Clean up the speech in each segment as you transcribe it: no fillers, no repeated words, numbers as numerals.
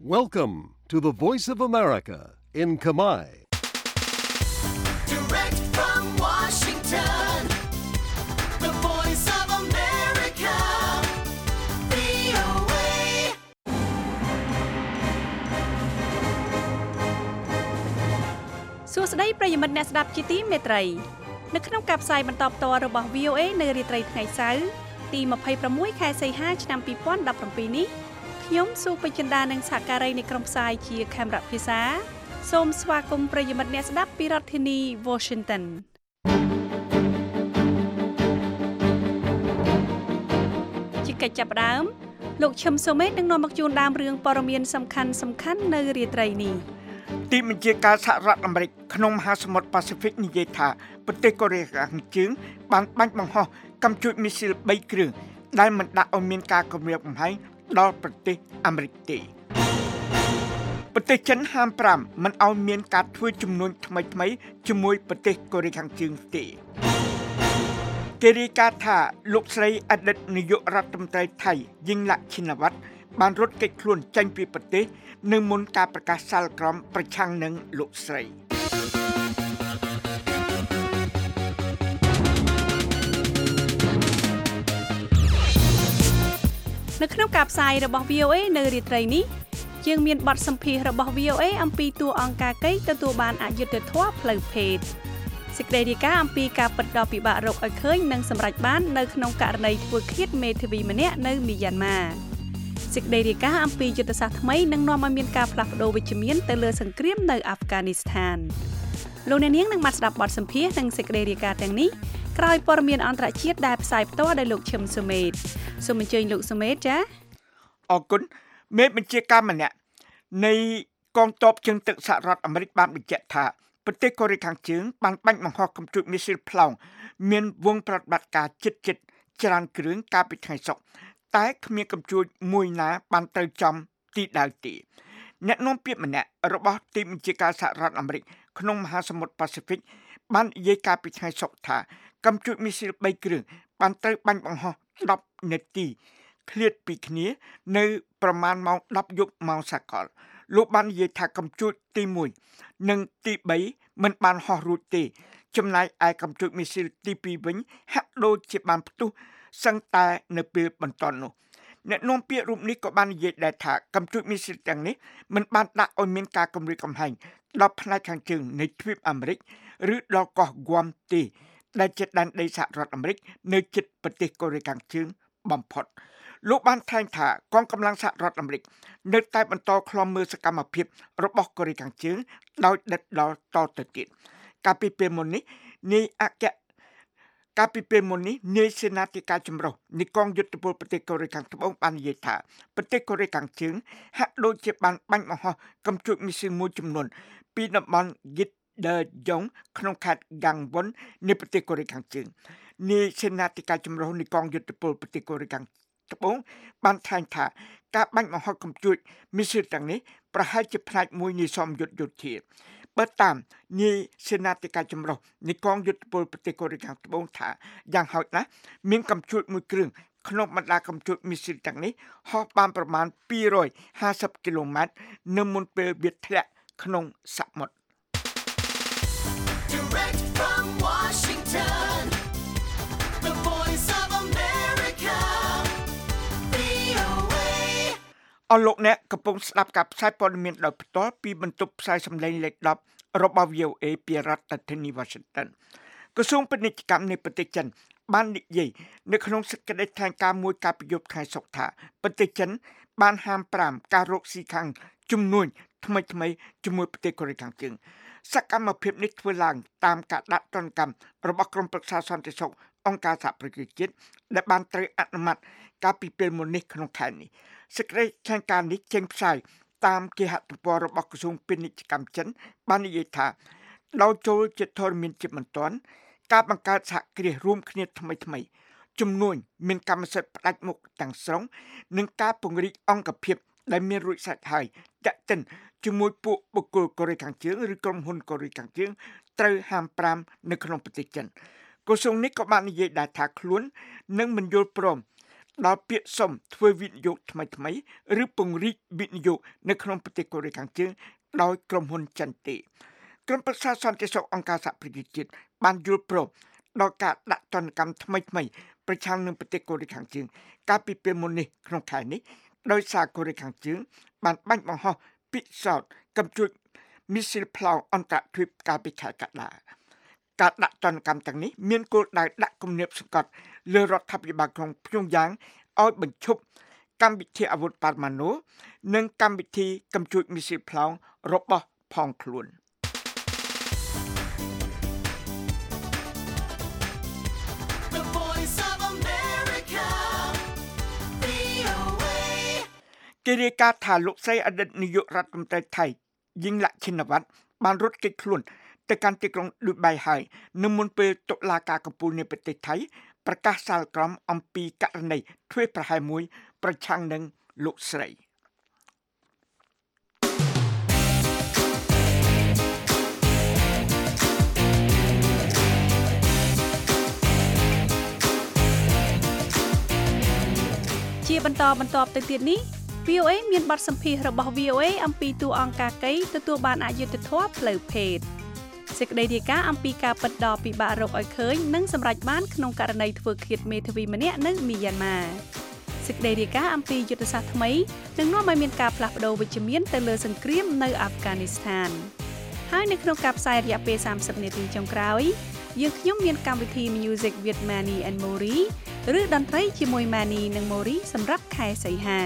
Welcome to the Voice of America in Khmer. Direct from Washington, the Voice of America, VOA. សួស្តីប្រិយមិត្តអ្នកស្ដាប់ជាទីមេត្រីនៅក្នុងការផ្សាយបន្តផ្ទាល់របស់ VOA នៅរាត្រីថ្ងៃសៅរ៍ទី26ខែសីហាឆ្នាំ2017នេះខ្ញុំស៊ូពេជ្រចិន្តានិងសហការីនៃក្រុមផ្សាយជាខេមរៈភាសាសូមស្វាគមន៍ប្រិយមិត្តអ្នកស្ដាប់ពីរដ្ឋធានី Washington ជាកិច្ចចាប់ផ្ដើមលោកឈឹមសូមេតនឹងនាំមកជូនដើមរឿងព័ត៌មានសំខាន់នៅរាត្រីនេះទីបញ្ជាការសហរដ្ឋអាមេរិកក្នុងមហាសមុទ្រប៉ាស៊ីហ្វិកនិយាយថាប្រទេសកូរ៉េខាងជើងបានបាញ់បង្ហោះកាំជ្រួចមីស៊ីល3គ្រឿងដែលមិនដាក់ឲ្យមានការគំរាមកំហែងដល់ប្រទេសអាមេរិកទេប្រទេសចិនហាម5មិនឲ្យមានការធ្វើជំនួញថ្មីជាមួយប្រទេសកូរ៉េខាងជើងទេគេរាយការណ៍ថាលោកស្រីអតីតនាយករដ្ឋមន្ត្រីថៃយិងឡាក់ឈិនវ៉ាត់បានរត់គេចខ្លួនចេញពីប្រទេសនៅមុនការប្រកាសសាលក្រមប្រឆាំងនឹងលោកស្រីនៅក្នុងការផ្សាយរបស់ VOA នៅរាត្រីនេះយើងមានបទសម្ភាសន៍របស់ VOA អំពីតួអង្គការកេយទទួលបានអយុត្តិធម៌ផ្លូវភេទសេចក្តីរាយការណ៍អំពីការពិតដ៏ពិបាករកឲ្យឃើញនិងសម្រេចបាននៅក្នុងករណីធ្វើឃាតមេធាវីម្នាក់នៅមីយ៉ាន់ម៉ាសេចក្តីរាយការណ៍អំពីយុទ្ធសាស្ត្រថ្មីនឹងនាំឲ្យមានការផ្លាស់ប្ដូរវិជ្ជមានទៅលើសង្គ្រាមនៅអាហ្វហ្គានីស្ថានលោកអ្នកនាងនឹងបានស្ដាប់បទសម្ភាសន៍និងសេចក្តីរាយការណ៍ទាំងនេះក្រោយព័ត៌មានអន្តរជាតិដែលផ្សាយផ្ទាល់ដោយលោកឈឹមសូមេតសូមអញ្ជើញលោកសូមេតចា៎អរគុណមេបញ្ជាការម្នាក់នៃកងទ័ពជើងទឹកសហរដ្ឋអាមេរិកបានបញ្ជាក់ថាប្រទេសកូរ៉េខាងជើងបានបាញ់បង្ហោះកាំជ្រួចមីស៊ីលប្លង់មានវងប្រតិបត្តិការជិតច្រើនគ្រឿងកាលពីថ្ងៃសុក្រតែគ្មានកាំជ្រួចមួយណាបានត្រូវចំទីដៅទេអ្នកនាំពាក្យម្នាក់របស់ទីបញ្ជាការសហរដ្ឋអាមេរិកក្នុងមហាសមុទ្រប៉ាស៊ីហ្វិកបាននិយាយកាលពីថ្ងៃសុក្រថាកាំជ្រួចមីស៊ីល3គ្រឿងបានត្រូវបាញ់បង្ហោះ10នាទីឃ្លាតពីគ្នានៅប្រមាណម៉ោង10យប់ម៉ោងសកលលោកបាននិយាយថាកាំជ្រួចទី1និងទី3មិនបានហោះរួចទេចំណែកឯកាំជ្រួចមីស៊ីលទី2វិញហាក់ដូចជាបានផ្ទុះសឹងតែនៅពេលបន្ទាន់នោះអ្នកនាំពាក្យរូបនេះក៏បាននិយាយដែរថាកាំជ្រួចមីស៊ីលទាំងនេះមិនបានដាក់ឲ្យមានការគំរាមកំហែងដល់ផ្នែកខាងជើងនៃទ្វីបអាមេរិកឬដល់កោះហ្គាំទេដែលជាដែនដីសហរដ្ឋអាមេរិកនៅជិតប្រទេសកូរ៉េខាងជើងបំផុតលោកបានថ្លែងថាកងកម្លាំងសហរដ្ឋអាមេរិកនៅតែបន្តឃ្លាំមើលសកម្មភាពរបស់កូរ៉េខាងជើងដោយដិតដល់តទៅទៀតកាលពីពេលមុននេះនាយសេនាធិការចម្រុះនៃកងយុទ្ធពលប្រទេសកូរ៉េខាងត្បូងបាននិយាយថាប្រទេសកូរ៉េខាងជើងហាក់ដូចជាបានបាញ់បង្ហោះកាំជ្រួចមីស៊ីលមួយចំនួនពីតំបន់ Gitdaejong ក្នុងខេត្ត Gangwon នៃប្រទេសកូរ៉េខាងជើងនាយសេនាធិការចម្រុះនៃកងយុទ្ធពលប្រទេសកូរ៉េខាងត្បូងបានថ្លែងថាការបាញ់បង្ហោះកាំជ្រួចមីស៊ីលទាំងនេះប្រហែលជាផ្នែកមួយនៃសមយុទ្ធយោធាបើតាមនាយសេនាធិការចម្រុះនៃកងយុទ្ធពលប្រទេសកូរ៉េខាងត្បូងថាយ៉ាងហោចណាស់មានកាំជ្រួចមួយគ្រឿងក្នុងបណ្ដាកាំជ្រួចមីស៊ីលទាំងនេះហោះបានប្រមាណ250គីឡូម៉ែត្រនៅមុនពេលវាធ្លាក់ក្នុងសមុទ្រ Direct from Washington, the Voice of America, VOA. អស់លោកអ្នកកំពុងស្ដាប់ការផ្សាយព័ត៌មានដោយផ្ទាល់ពីបន្ទប់ផ្សាយសម្លេងលេខ10របស់ VOA ពីរដ្ឋធានី Washington ក្រសួងពាណិជ្ជកម្មនៃប្រទេសចិនបាននិយាយនៅក្នុងសេចក្តីថ្លែងការណ៍មួយកាលពីយប់ថ្ងៃសុក្រថាប្រទេសចិនបានហាម5ការរកស៊ីខាងជំនួញថ្មីជាមួយប្រទេសកូរ៉េខាងជើងសកម្មភាពនេះធ្វើឡើងតាមការដាក់ទណ្ឌកម្មរបស់ក្រុមប្រឹក្សាសន្តិសុខអង្គការសហប្រជាជាតិដែលបានត្រូវអនុម័តកាលពីពេលមុននេះក្នុងខែនេះសេចក្តីថ្លែងការណ៍នេះចេញផ្សាយតាមគេហទំព័ររបស់ក្រសួងពាណិជ្ជកម្មចិនបាននិយាយថាដោយចូលជាធរមានជាបន្ទាន់ការបង្កើតសហគ្រាសរួមគ្នាថ្មីជំនួញមានកម្មសិទ្ធិផ្ដាច់មុខទាំងស្រុងនិងការពង្រីកអង្គភាពដែលមានរួចស្រេចហើយចាក់ទិនជាមួយពួកបុគ្គលកូរ៉េខាងជើងឬក្រុមហ៊ុនកូរ៉េខាងជើងត្រូវហាម5នៅក្នុងប្រទេសចិនក្រសួងនេះក៏បាននិយាយដែរថាខ្លួននឹងមិនយល់ព្រមដល់ពាក្យសុំធ្វើវិនិយោគថ្មីៗឬពង្រីកវិនិយោគនៅក្នុងប្រទេសកូរ៉េខាងជើងដោយក្រុមហ៊ុនចិនទេក្រុមប្រឹក្សាសន្តិសុខអង្គការសហប្រជាជាតិបានយល់ព្រមដល់ការដាក់ទណ្ឌកម្មថ្មីៗប្រឆាំងនឹងប្រទេសកូរ៉េខាងជើងកាលពីពេលមុននេះក្នុងខែនេះដោយសារកូរ៉េខាងជើងបានបាញ់បង្ហោះពិសោធន៍កំជួចមីស៊ីលផ្លោងអន្តរជាតិកាលពីខែកក្កដាការដាក់ទណ្ឌកម្មទាំងនេះមានគោលដៅដាក់គំនាបសង្កត់លើរដ្ឋាភិបាលក្រុងព្យុងយ៉ាងឲ្យបញ្ឈប់កម្មវិធីអាវុធប៉ារ៉ាម៉ាណូនិងកម្មវិធីកំជួចមីស៊ីលផ្លោងរបស់ផងខ្លួន The voice of America. VOA. គេរាយការណ៍ថាលោកស្រីអតីតនាយករដ្ឋមន្ត្រីថៃយិងឡាក់ឈិនវត្តបានរត់គេចខ្លួនទៅកាន់ទីក្រុងឌូបៃហើយនៅមុនពេលតុលាការកំពូលនៃប្រទេសថៃប្រកាសសាលក្រមអំពីករណីធ្វើប្រហែសមួយប្រឆាំងនឹងលោកស្រីជាបន្តទៅទៀតនេះ VOA មានបទសម្ភាសន៍របស់ VOA អំពីតួអង្គការកេយទទួលបានអយុត្តិធម៌ផ្លូវភេទសេចក្តីរាយការណ៍អំពីការពិតដ៏ពិបាករកឲ្យឃើញនិងសម្រេចបានក្នុងករណីធ្វើឃាតមេធាវីម្នាក់នៅមីយ៉ាន់ម៉ាសេចក្តីរាយការណ៍អំពីយុទ្ធសាស្ត្រថ្មីនឹងនាំឲ្យមានការផ្លាស់ប្ដូរវិជ្ជមានទៅលើសង្គ្រាមនៅអាហ្វហ្គានីស្ថានហើយនៅក្នុងការផ្សាយរយៈពេល30នាទីចុងក្រោយយើងខ្ញុំមានកម្មវិធី Music with Manny and Mori ឬតន្ត្រីជាមួយ Manny និង Mori សម្រាប់ខែសីហា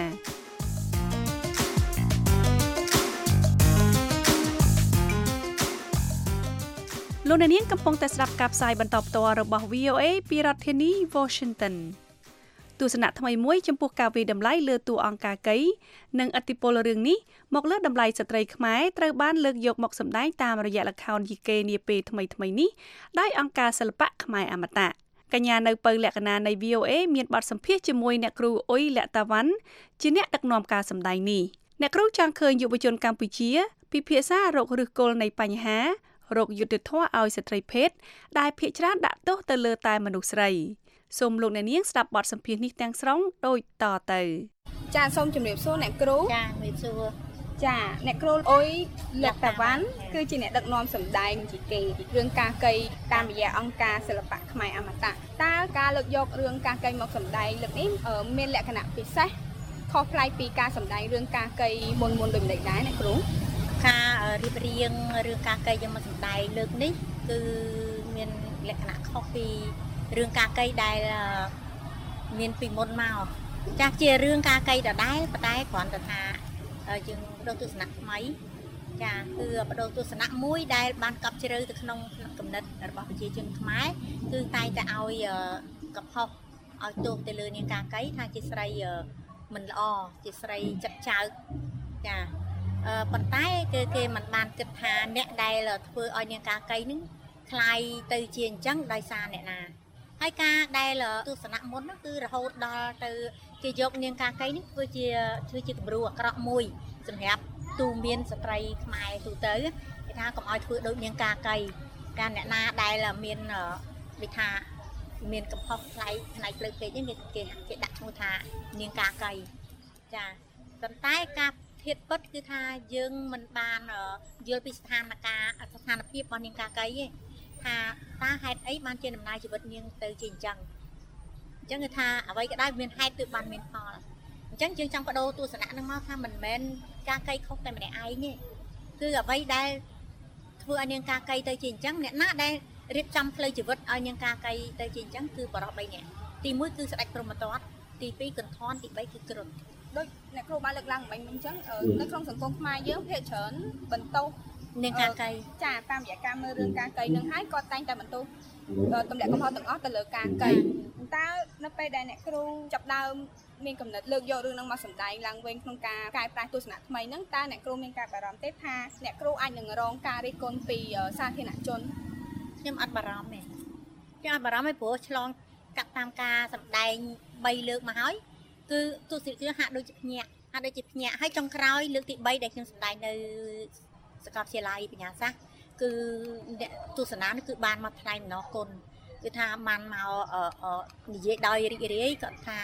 លោកអ្នកនាងកំពុងតែស្ដាប់ការផ្សាយបន្តផ្ទាល់របស់ VOA ពីរដ្ឋធានី Washington ទស្សនៈថ្មីមួយចំពោះការវិតម្លៃលើតួអង្គការកេយនិងឥទ្ធិពលរឿងនេះមកលើតម្លៃស្ត្រីខ្មែរត្រូវបានលើកយកមកសម្ដែងតាមរយៈល្ខោនយីកេនាពេលថ្មីៗនេះដោយអង្គការសិល្បៈខ្មែរអមតៈកញ្ញានៅពៅលក្ខណៈនៃ VOA មានបទសម្ភាសន៍ជាមួយអ្នកគ្រូអ៊ុយលក្ខតាវ៉ាន់ជាអ្នកដឹកនាំការសម្ដែងនេះអ្នកគ្រូចង់ឃើញយុវជនកម្ពុជាពិភាក្សារកឫសគល់នៃបញ្ហារកយុត្តិធម៌ឲ្យស្ត្រីភេទដែលភាគច្រើនដាក់ទោសទៅលើតែមនុស្សស្រីសូមលោកអ្នកនាងស្ដាប់បទសម្ភាសន៍នេះទាំងស្រុងដូចតទៅចាសូមជម្រាបសួរអ្នកគ្រូចាជំរាបសួរចាអ្នកគ្រូអ៊ុយលក្ខតាវ៉ាន់គឺជាអ្នកដឹកនាំសម្ដែងជីកេរឿងការកេយតាមរយៈអង្គការសិល្បៈខ្មែរអមតៈតើការលើកយករឿងការកេយមកសម្ដែងលើកនេះមានលក្ខណៈពិសេសខុសប្លែកពីការសម្ដែងរឿងការកេយមុនដូចម្តេចដែរអ្នកគ្រូការរៀបរៀងរឿងការកេយយកមកសម្ដែងលើកនេះគឺមានលក្ខណៈខុសពីរឿងការកេយដែលមានពីមុនមកចាស់ជារឿងការកេយដដែលប៉ុន្តែគ្រាន់តែថាយើងបដូរទស្សនៈថ្មីចាគឺបដូរទស្សនៈមួយដែលបានកប់ជ្រៅទៅក្នុងគំនិតរបស់ប្រជាជនខ្មែរគឺតែងតែឲ្យកុហកឲ្យទោសទៅលើនាងការកេយថាជាស្រីមិនល្អជាស្រីចិត្តចៅចាប៉ុន្តែគេមិនបានគិតថាអ្នកដែលធ្វើឲ្យនាងការកេយនឹងคล้ายទៅជាអញ្ចឹងដោយសារអ្នកណាហើយការដែលទស្សនៈមុនគឺរហូតដល់ទៅគេយកនាងការកេយនេះធ្វើជាគំរូអាក្រក់មួយសម្រាប់ទូមានស្ត្រីខ្មែរទូទៅគេថាកុំឲ្យធ្វើដូចនាងការកេយការអ្នកណាដែលមានដូចថាមានកំហុសផ្នែកផ្លូវភេទនេះគេដាក់ឈ្មោះថានាងការកេយចាប៉ុន្តែការធៀបពិតគឺថាយើងមិនបានយល់ពីស្ថានភាពរបស់នាងការកេយទេថាតើហេតុអីបានជាដំណើរជីវិតនាងទៅជាអញ្ចឹងគឺថាអ្វីក៏ដោយមានហេតុគឺបានមានផលអញ្ចឹងយើងចង់បដូរទស្សនៈនឹងមកថាមិនមែនការកេយខុសតែម្នាក់ឯងទេគឺអ្វីដែលធ្វើឲ្យនាងការកេយទៅជាអញ្ចឹងអ្នកណាដែលរៀបចំផ្លូវជីវិតឲ្យនាងការកេយទៅជាអញ្ចឹងគឺបរិប3នាក់ទី1គឺស្ដេចព្រហ្មទត្តទី2កន្ធរទី3គឺគ្រុនដូចអ្នកគ្រូបានលើកឡើងមិញអញ្ចឹងនៅក្នុងសង្គមខ្មែរយើងភាគច្រើនបន្ទោសនាងការកេយចាតាមរយៈការមើលរឿងការកេយនឹងហើយគាត់តែងតែបន្ទោសទម្លាក់កំហុសទាំងអស់ទៅលើការកេយតើនៅពេលដែលអ្នកគ្រូចាប់ដើមមានកំណត់លើកយករឿងនឹងមកសម្ដែងឡើងវិញក្នុងការកែប្រែទស្សនៈថ្មីហ្នឹងតើអ្នកគ្រូមានការបារម្ភទេថាអ្នកគ្រូអាចនឹងរងការរិះគន់ពីសាធារណជនខ្ញុំអត់បារម្ភទេខ្ញុំអត់បារម្ភទេព្រោះឆ្លងកាត់តាមការសម្ដែង3លើកមកហើយគឺទស្សនិកជនហាក់ដូចជាភ្ញាក់ហើយចុងក្រោយលើកទី3ដែលខ្ញុំសម្ដែងនៅសាកលវិទ្យាល័យបញ្ញាសាស្ត្រគឺអ្នកទស្សនានេះគឺបានមកថ្លែងអំណរគុណគឺថាបានមកនិយាយដោយរីករាយគាត់ថា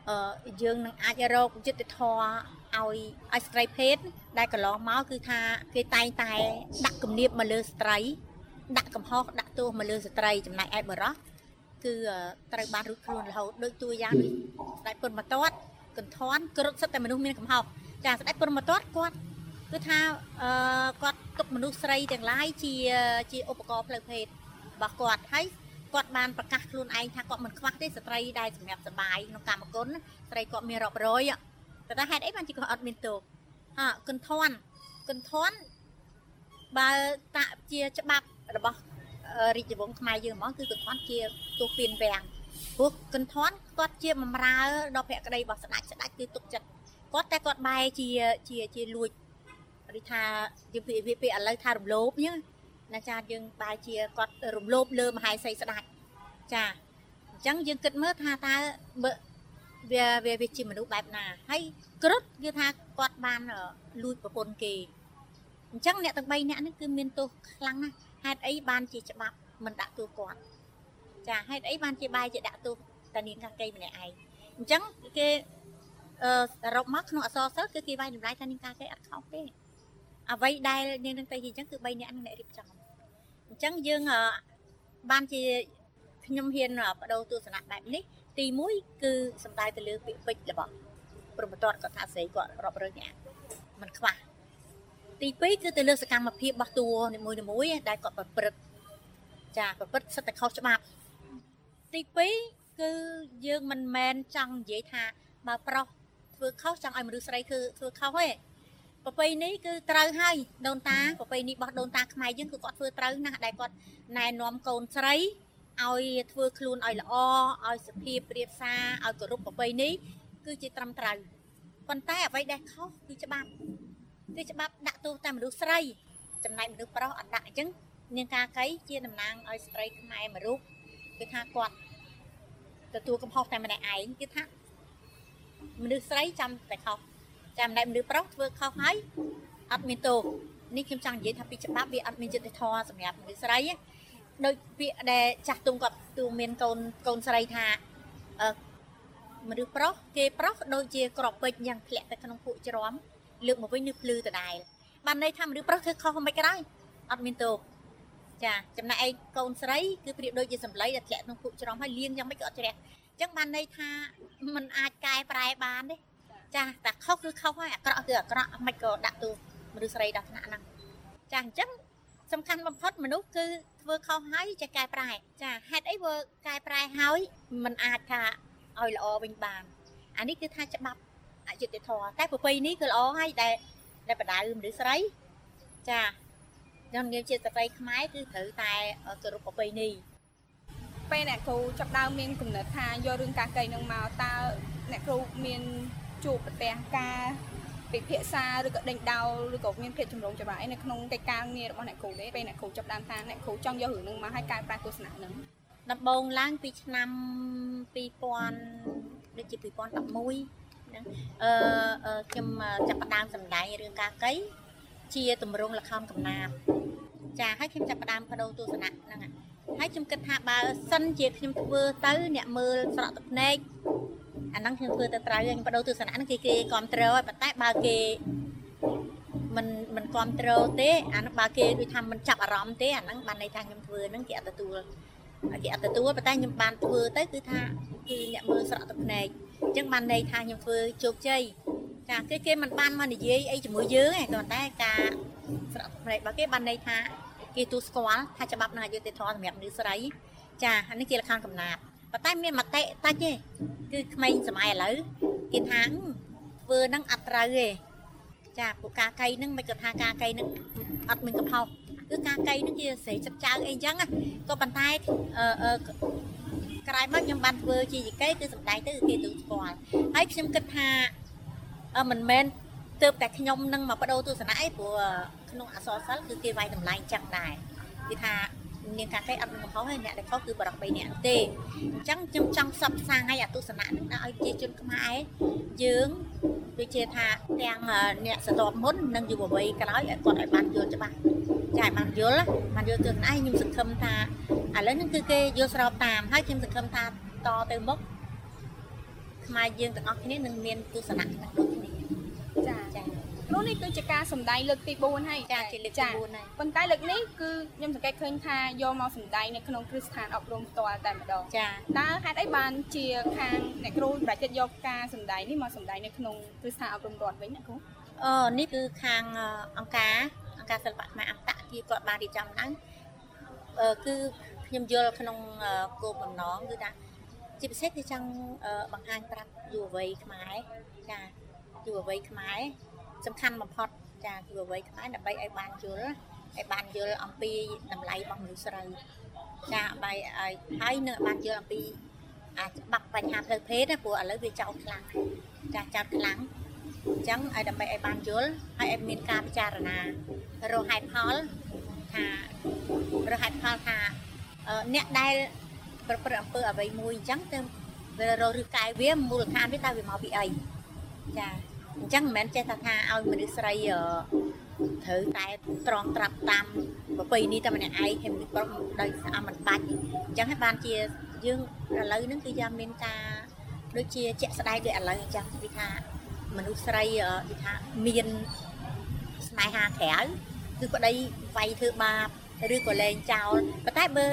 យើងនឹងអាចរកយុត្តិធម៌ឲ្យស្ត្រីភេទដែលកន្លងមកគឺថាគេតែងតែដាក់គំនាបមកលើស្ត្រីដាក់កំហុសដាក់ទោសមកលើស្ត្រីចំណែកឯបុរសគឺត្រូវបានរួចខ្លួនរហូតដូចតួយ៉ាងនេះស្ដេចពុនមកទាត់កន្ធន់គ្រប់សិតតែមនុស្សមានកំហុសចាស្ដេចពុនមកទាត់គាត់គឺថាគាត់ទុកមនុស្សស្រីទាំងឡាយជាឧបករណ៍ផ្លូវភេទរបស់គាត់ហើយគាត់បានប្រកាសខ្លួនឯងថាគាត់មិនខ្វះទេស្ត្រីដែលសម្រាប់សបាយក្នុងកាមគុណស្រីគាត់មានរាប់រយតែហេតុអីបានជាគាត់អត់មានទោសកន្ធន់បើតាជាច្បាប់របស់រាជវង្សខ្មែរយើងហ្មងគឺកន្ធន់ជាទោសពានវាំងព្រោះកន្ធន់គាត់ជាបម្រើដល់ភក្តីរបស់ស្ដេចគឺទុកចិត្តគាត់តែគាត់បែរជាលួចឬថាយើងពីឥឡូវថារំលោភអញ្ចឹងណាចាយើងបែរជាគាត់រំលោភលើមហេសីស្ដេចចាអញ្ចឹងយើងគិតមើលថាតើវាជាមនុស្សបែបណាហើយគ្រុឌគឺថាគាត់បានលួចប្រពន្ធគេអញ្ចឹងអ្នកទាំង3នាក់នេះគឺមានទោសខ្លាំងណាស់ហេតុអីបានជាច្បាប់មិនដាក់ទោសគាត់ចាហេតុអីបានជាបែរជាដាក់ទោសតានាងកាកីម្នាក់ឯងអញ្ចឹងគេសរុបមកក្នុងអក្សរសិល្ប៍គឺគេវាយតម្លៃថានាងកាកីអត់ខុសទេអ្វីដែលនាងនឹងទៅអញ្ចឹងគឺ3នាក់នឹងអ្នករៀបចំអញ្ចឹងយើងបានជាខ្ញុំហ៊ានបដូរទស្សនៈបែបនេះទី1គឺសំដៅទៅលើពាក្យពេចន៍របស់ព្រមតតគាត់ថាស្រីគាត់រាប់រយនាក់មិនខ្វះទី2គឺទៅលើសកម្មភាពរបស់តួនីមួយៗដែលគាត់ប្រព្រឹត្តចាប្រព្រឹត្តសិទ្ធិខុសច្បាប់ទី2គឺយើងមិនមែនចង់និយាយថាបើប្រុសធ្វើខុសចង់ឲ្យមនុស្សស្រីធ្វើខុសទេប្រពៃនេះគឺត្រូវហើយដូនតាប្រពៃនេះរបស់ដូនតាខ្មែរយើងគឺគាត់ធ្វើត្រូវណាស់ដែលគាត់ណែនាំកូនស្រីឲ្យធ្វើខ្លួនឲ្យល្អឲ្យសុភាពរៀបសារឲ្យគោរពប្រពៃនេះគឺជាត្រឹមត្រូវប៉ុន្តែអ្វីដែលខុសគឺច្បាប់ដាក់ទោសតែមនុស្សស្រីចំណែកមនុស្សប្រុសអត់ដាក់អញ្ចឹងនាងកាកីជាតំណាងឲ្យស្ត្រីខ្មែរមួយរូបគឺថាគាត់ទទួលកំហុសតែម្នាក់ឯងគឺថាមនុស្សស្រីចាំតែខុសចាំតែមនុស្សប្រុសធ្វើខុសហើយអត់មានទោសនេះខ្ញុំចង់និយាយថាពីច្បាប់វាអត់មានយុត្តិធម៌សម្រាប់មនុស្សស្រីដូចពាក្យដែលចាស់ទុំគាត់ទូមានកូនស្រីថាមនុស្សប្រុសគេប្រុសដូចជាក្របពេជ្រយ៉ាងធ្លាក់ទៅក្នុងភក់ជ្រាំលើកមកវិញនឹងភ្លឺដដែលបានន័យថាមនុស្សប្រុសធ្វើខុសមិនក្រោយអត់មានទោសចាចំណែកឯកូនស្រីគឺប្រៀបដូចជាសម្លៃដែលធ្លាក់ក្នុងភក់ជ្រាំហើយលៀងយ៉ាងម៉េចក៏អត់ជ្រះអញ្ចឹងបានន័យថាมันអាចកែប្រែបានទេចាតែខុសគឺខុសហើយអាក្រក់គឺអាក្រក់មិនក៏ដាក់ទោសមនុស្សស្រីដល់ថ្នាក់ហ្នឹងចាអញ្ចឹងសំខាន់បំផុតមនុស្សគឺធ្វើខុសហើយចេះកែប្រែចាហេតុអីបើកែប្រែហើយมันអាចថាឲ្យល្អវិញបានអានេះគឺថាច្បាប់អយុត្តិធម៌តែប្រពៃនេះគឺល្អហើយដែលបដៅមនុស្សស្រីចាខ្ញុំនិយាយជាស្ត្រីខ្មែរគឺត្រូវតែគោរពប្រពៃនេះពេលអ្នកគ្រូចាប់ដើមមានគំនិតថាយករឿងកាកីនឹងមកតើអ្នកគ្រូមានជួបប្រទះការពិភាក្សាឬក៏ដេញដោលឬក៏មានភាពចម្រូងចម្រាសអីនៅក្នុងកិច្ចការងាររបស់អ្នកគ្រូទេពេលអ្នកគ្រូចាប់ដើមថាអ្នកគ្រូចង់យករឿងនឹងមកឲ្យកែប្រែទស្សនៈនឹងដំបូងឡើងពីឆ្នាំ2000ដូចជា2011ហ្នឹងខ្ញុំចាប់ផ្ដើមសម្ដែងរឿងកាកីជាទម្រង់ល្ខោនកំណាព្យចាហើយខ្ញុំចាប់ផ្ដើមបដូរទស្សនៈហ្នឹងហើយខ្ញុំគិតថាបើសិនជាខ្ញុំធ្វើទៅអ្នកមើលស្រក់ទឹកភ្នែកអាហ្នឹងខ្ញុំធ្វើទៅត្រូវខ្ញុំបដូរទស្សនៈហ្នឹងគេគ្រប់គ្រងហើយប៉ុន្តែបើគេមិនគ្រប់គ្រងទេអាហ្នឹងបើគេដូចថាមិនចាប់អារម្មណ៍ទេអាហ្នឹងបានន័យថាខ្ញុំធ្វើហ្នឹងគេអត់ទទួលប៉ុន្តែខ្ញុំបានធ្វើទៅគឺថាគឺអ្នកមើលស្រក់ទឹកភ្នែកអញ្ចឹងបានន័យថាខ្ញុំធ្វើជោគជ័យចាគេមិនបានមកនិយាយអីជាមួយយើងទេគ្រាន់តែការស្រក់ទឹកភ្នែករបស់គេបានន័យថាគេទូស្គាល់ថាច្បាប់នឹងអយុត្តិធម៌សម្រាប់មនុស្សស្រីចាអានេះជាលក្ខខណ្ឌកំណាព្យប៉ុន្តែមានមតិតិចទេគឺក្មេងសម័យឥឡូវគេថាធ្វើនឹងអត់ត្រូវទេចាពួកកាកៃនឹងមិនក៏ថាកាកៃនឹងអត់មានកំហុសគឺកាកៃនឹងជាស្រីចិត្តចៅអីចឹងក៏ប៉ុន្តែក្រោយមកខ្ញុំបានធ្វើជាយីកេគឺសម្ដែងទៅគេទូស្គាល់ហើយខ្ញុំគិតថាមិនមែនទើបតែខ្ញុំនឹងមកបដូរទស្សនៈអីព្រោះក្នុងអក្សរសិល្ប៍គឺគេវាយតម្លៃចឹងដែរគេថានាងកាកៃអត់មានកំហុសទេអ្នកដែលខុសគឺបរិប3នាក់ទេអញ្ចឹងខ្ញុំចង់ផ្សព្វផ្សាយអាទស្សនៈនេះឲ្យប្រជាជនខ្មែរយើងដូចជាថាទាំងអ្នកស្ទាប់មុននិងយុវវ័យក្រោយឲ្យគាត់ឲ្យបានយល់ច្បាស់ចាបានយល់ទស្សនៈខ្ញុំសង្ឃឹមថាឥឡូវហ្នឹងគឺគេយល់ស្របតាមហើយខ្ញុំសង្ឃឹមថាតទៅមុខខ្មែរយើងទាំងអស់គ្នានឹងមានទស្សនៈដូចគ្នាចាចានោះនេះគឺជាការសម្ដែងលើកទី4ហើយចាជាលើកទី4ហើយប៉ុន្តែលើកនេះគឺខ្ញុំសង្កេតឃើញថាយកមកសម្ដែងនៅក្នុងគ្រឹះស្ថានអប់រំផ្ទាល់តែម្ដងចាតើហេតុអីបានជាខាងអ្នកគ្រូប្រតិយកការសម្ដែងនេះមកសម្ដែងនៅក្នុងគ្រឹះស្ថានអប់រំរដ្ឋវិញណាគ្រូនេះគឺខាងអង្គការសិល្បៈខ្មែរអន្តរជាតិគាត់បានរៀបចំឡើងគឺខ្ញុំយល់ក្នុងគោលបំណងគឺថាជាពិសេសគឺចង់បង្ហាញប្រាប់យុវវ័យខ្មែរចាយុវវ័យខ្មែរសំខាន់បំផុតចាយុវវ័យខ្មែរដើម្បីឲ្យបានយល់អំពីតម្លៃរបស់មនុស្សស្រីចាឲ្យហើយនឹងបានយល់អំពីច្បាប់បញ្ហាផ្លូវភេទណាព្រោះឥឡូវវាចោទខ្លាំងចាចោទខ្លាំងអញ្ចឹងឲ្យដើម្បីឲ្យបានយល់ហើយឲ្យមានការពិចារណារកហេតុផលថាអ្នកដែលប្រព្រឹត្តអំពើអ្វីមួយអញ្ចឹងទៅវារកឬកែវាមូលដ្ឋានវាតើវាមកពីអីចាអញ្ចឹងមិនមែនចេះតែថាឲ្យមនុស្សស្រីត្រូវតែត្រង់ត្រាប់តាមប្រពៃណីតែម្នាក់ឯងហើយមនុស្សប្រុសដោយអមិនបាច់អញ្ចឹងហើយបានជាយើងឥឡូវហ្នឹងគឺយ៉ាងមានការដូចជាជាក់ស្ដែងដូចឥឡូវអញ្ចឹងគឺថាមនុស្សស្រីគឺថាមានស្នេហាក្រៅគឺប្តីវាយធ្វើបាបឬក៏លែងចោលប៉ុន្តែបើ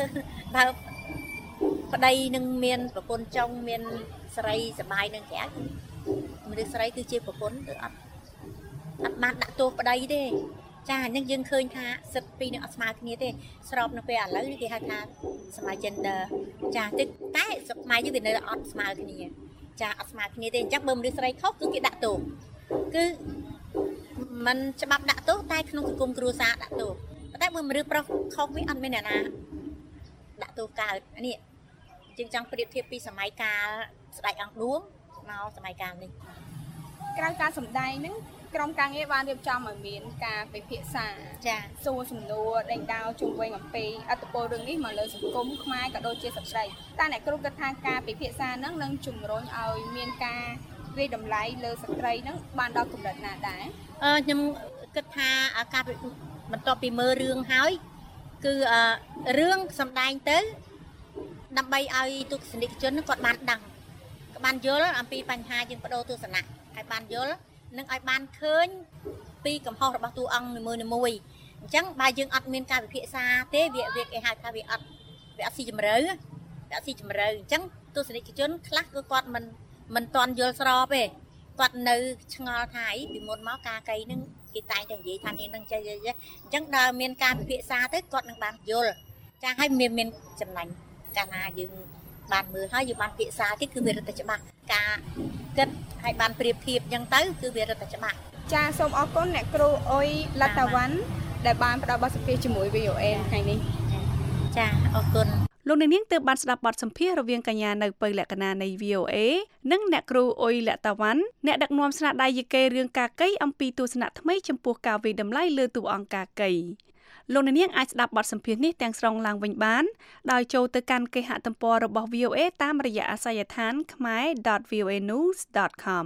ប្តីនឹងមានប្រពន្ធចុងមានស្រីសបាយនឹងក្រៅមនុស្សស្រីគឺជាប្រពន្ធគឺអត់បានដាក់ទោសប្តីទេចាអញ្ចឹងយើងឃើញថាសិទ្ធិពីរនឹងអត់ស្មើគ្នាទេស្របនៅពេលឥឡូវនេះគេហៅថាសម័យ gender ចាតែសម័យយើងវានៅអត់ស្មើគ្នាចាអត់ស្មើគ្នាទេអញ្ចឹងបើមនុស្សស្រីខុសគឺគេដាក់ទោសគឺมันច្បាប់ដាក់ទោសតែក្នុងសង្គមគ្រួសារដាក់ទោសតែបើមនុស្សប្រុសខុសវាអត់មានអ្នកណាដាក់ទោសកើតនេះយើងចង់ប្រៀបធៀបពីសម័យកាលស្ដេចអង្គឌួងមកសម័យកាលនេះក្រៅការសម្ដែងហ្នឹងក្រុមការងារបានរៀបចំឲ្យមានការពិភាក្សាចាសួរសំណួរដេញដោលជុំវិញអំពីអត្ថប្រយោជន៍រឿងនេះមកលើសង្គមខ្មែរក៏ដូចជាស្ត្រីតែអ្នកគ្រូគិតថាការពិភាក្សាហ្នឹងនឹងជំរុញឲ្យមានការវិតម្លៃលើស្ត្រីហ្នឹងបានដល់កម្រិតណាដែរខ្ញុំគិតថាការបន្ទាប់ពីមើលរឿងហើយគឺរឿងសម្ដែងទៅដើម្បីឲ្យទស្សនិកជនគាត់បានដឹងបានយល់អំពីបញ្ហាយើងបដូរទស្សនៈឲ្យបានយល់និងឲ្យបានឃើញពីកំហុសរបស់តួអង្គនីមួយៗអញ្ចឹងបើយើងអត់មានការពិភាក្សាទេវាគេហៅថាវាអត់ស៊ីជម្រៅអញ្ចឹងទស្សនិកជនខ្លះគឺគាត់មិនទាន់យល់ស្របទេគាត់នៅឆ្ងល់ថាអីពីមុនមកការកៃនឹងគេតែងតែនិយាយថានាងនឹងចេះអញ្ចឹងដល់មានការពិភាក្សាទៅគាត់នឹងបានយល់ចាឲ្យមានចំណេញកាលណាយើងបានមើលហើយយើងបានពិភាក្សាទៀតគឺវារឹតតែច្បាស់ការគិតឲ្យបានប្រៀបធៀបអញ្ចឹងទៅគឺវារឹតតែច្បាស់ចាសូមអរគុណអ្នកគ្រូអុយលតាវ៉ាន់ដែលបានផ្ដល់បទសម្ភាសន៍ជាមួយ VOA ថ្ងៃនេះចាអរគុណលោកអ្នកនាងទើបបានស្ដាប់បទសម្ភាសន៍រវាងកញ្ញានៅពៅលក្ខណៈនៃ VOA និងអ្នកគ្រូអុយលតាវ៉ាន់អ្នកដឹកនាំស្នាដៃយីកេរឿងកាកីអំពីទស្សនៈថ្មីចំពោះការវិតម្លៃលើតួអង្គកាកីលោកអ្នកនាងអាចស្ដាប់បទសម្ភាសន៍នេះទាំងស្រុងឡើងវិញបានដោយចូលទៅកាន់គេហទំព័ររបស់ VOA តាមរយៈអាសយដ្ឋាន khmer.voanews.com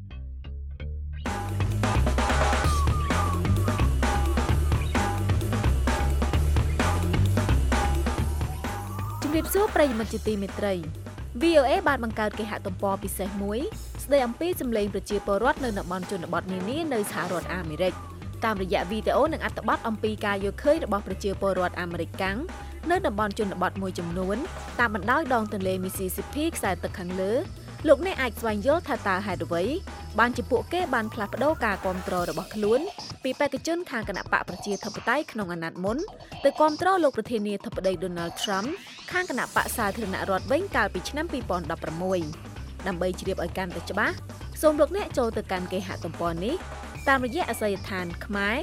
ជំរាបសួរប្រិយមិត្តជាទីមេត្រី VOA បានបង្កើតគេហទំព័រពិសេសមួយស្ដីអំពីសម្លេងប្រជាពលរដ្ឋនៅតំបន់ជនបទនានានៅសហរដ្ឋអាមេរិកតាមរយៈវីដេអូនិងអត្ថបទអំពីការយល់ឃើញរបស់ប្រជាពលរដ្ឋអាមេរិកកាំងនៅតំបន់ជនបទមួយចំនួនតាមបណ្ដោយដងទន្លេ Mississippi ខ្សែទឹកខាងលើលោកអ្នកអាចស្វែងយល់ថាតើហេតុអ្វីបានជាពួកគេបានផ្លាស់ប្ដូរការគាំទ្ររបស់ខ្លួនពីបេក្ខជនខាងគណៈបកប្រជាធិបតេយ្យក្នុងអាណត្តិមុនទៅគាំទ្រលោកប្រធានាធិបតី Donald Trump ខាងគណៈបកសាធារណរដ្ឋវិញកាលពីឆ្នាំ 2016 ដើម្បីជ្រាបឲ្យកាន់តែច្បាស់សូមលោកអ្នកចូលទៅកាន់គេហទំព័រនេះតាមរយៈអាសយដ្ឋាន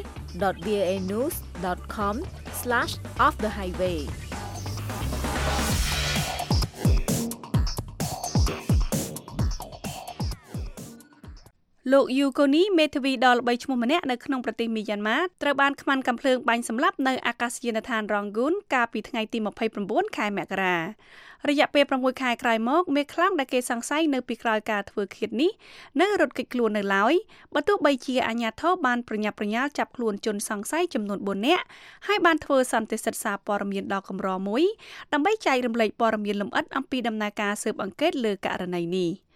khmer.voanews.com/offthehighway លោកយូកូនីមេធាវីដ៏ល្បីឈ្មោះម្នាក់នៅក្នុងប្រទេសមីយ៉ាន់ម៉ាត្រូវបានខ្មាន់កាំភ្លើងបាញ់សម្លាប់នៅអាកាសយានដ្ឋានរ៉ងហ្គូនកាលពីថ្ងៃទី29ខែមករារយៈពេល6ខែក្រោយមកមេខ្លាំងដែលគេសង្ស័យនៅពីក្រោយការធ្វើឃាតនេះនៅរត់គេចខ្លួននៅឡើយបើទោះបីជាអាជ្ញាធរបានប្រញាប់ប្រញាល់ចាប់ខ្លួនជនសង្ស័យចំនួន4នាក់ហើយបានធ្វើសន្និសីទសារព័ត៌មានដ៏កម្រមួយដើម្បីចែករំលែកព័ត៌មានលម្អិតអំពីដំណើរការស៊ើបអង្កេតលើករណីនេះ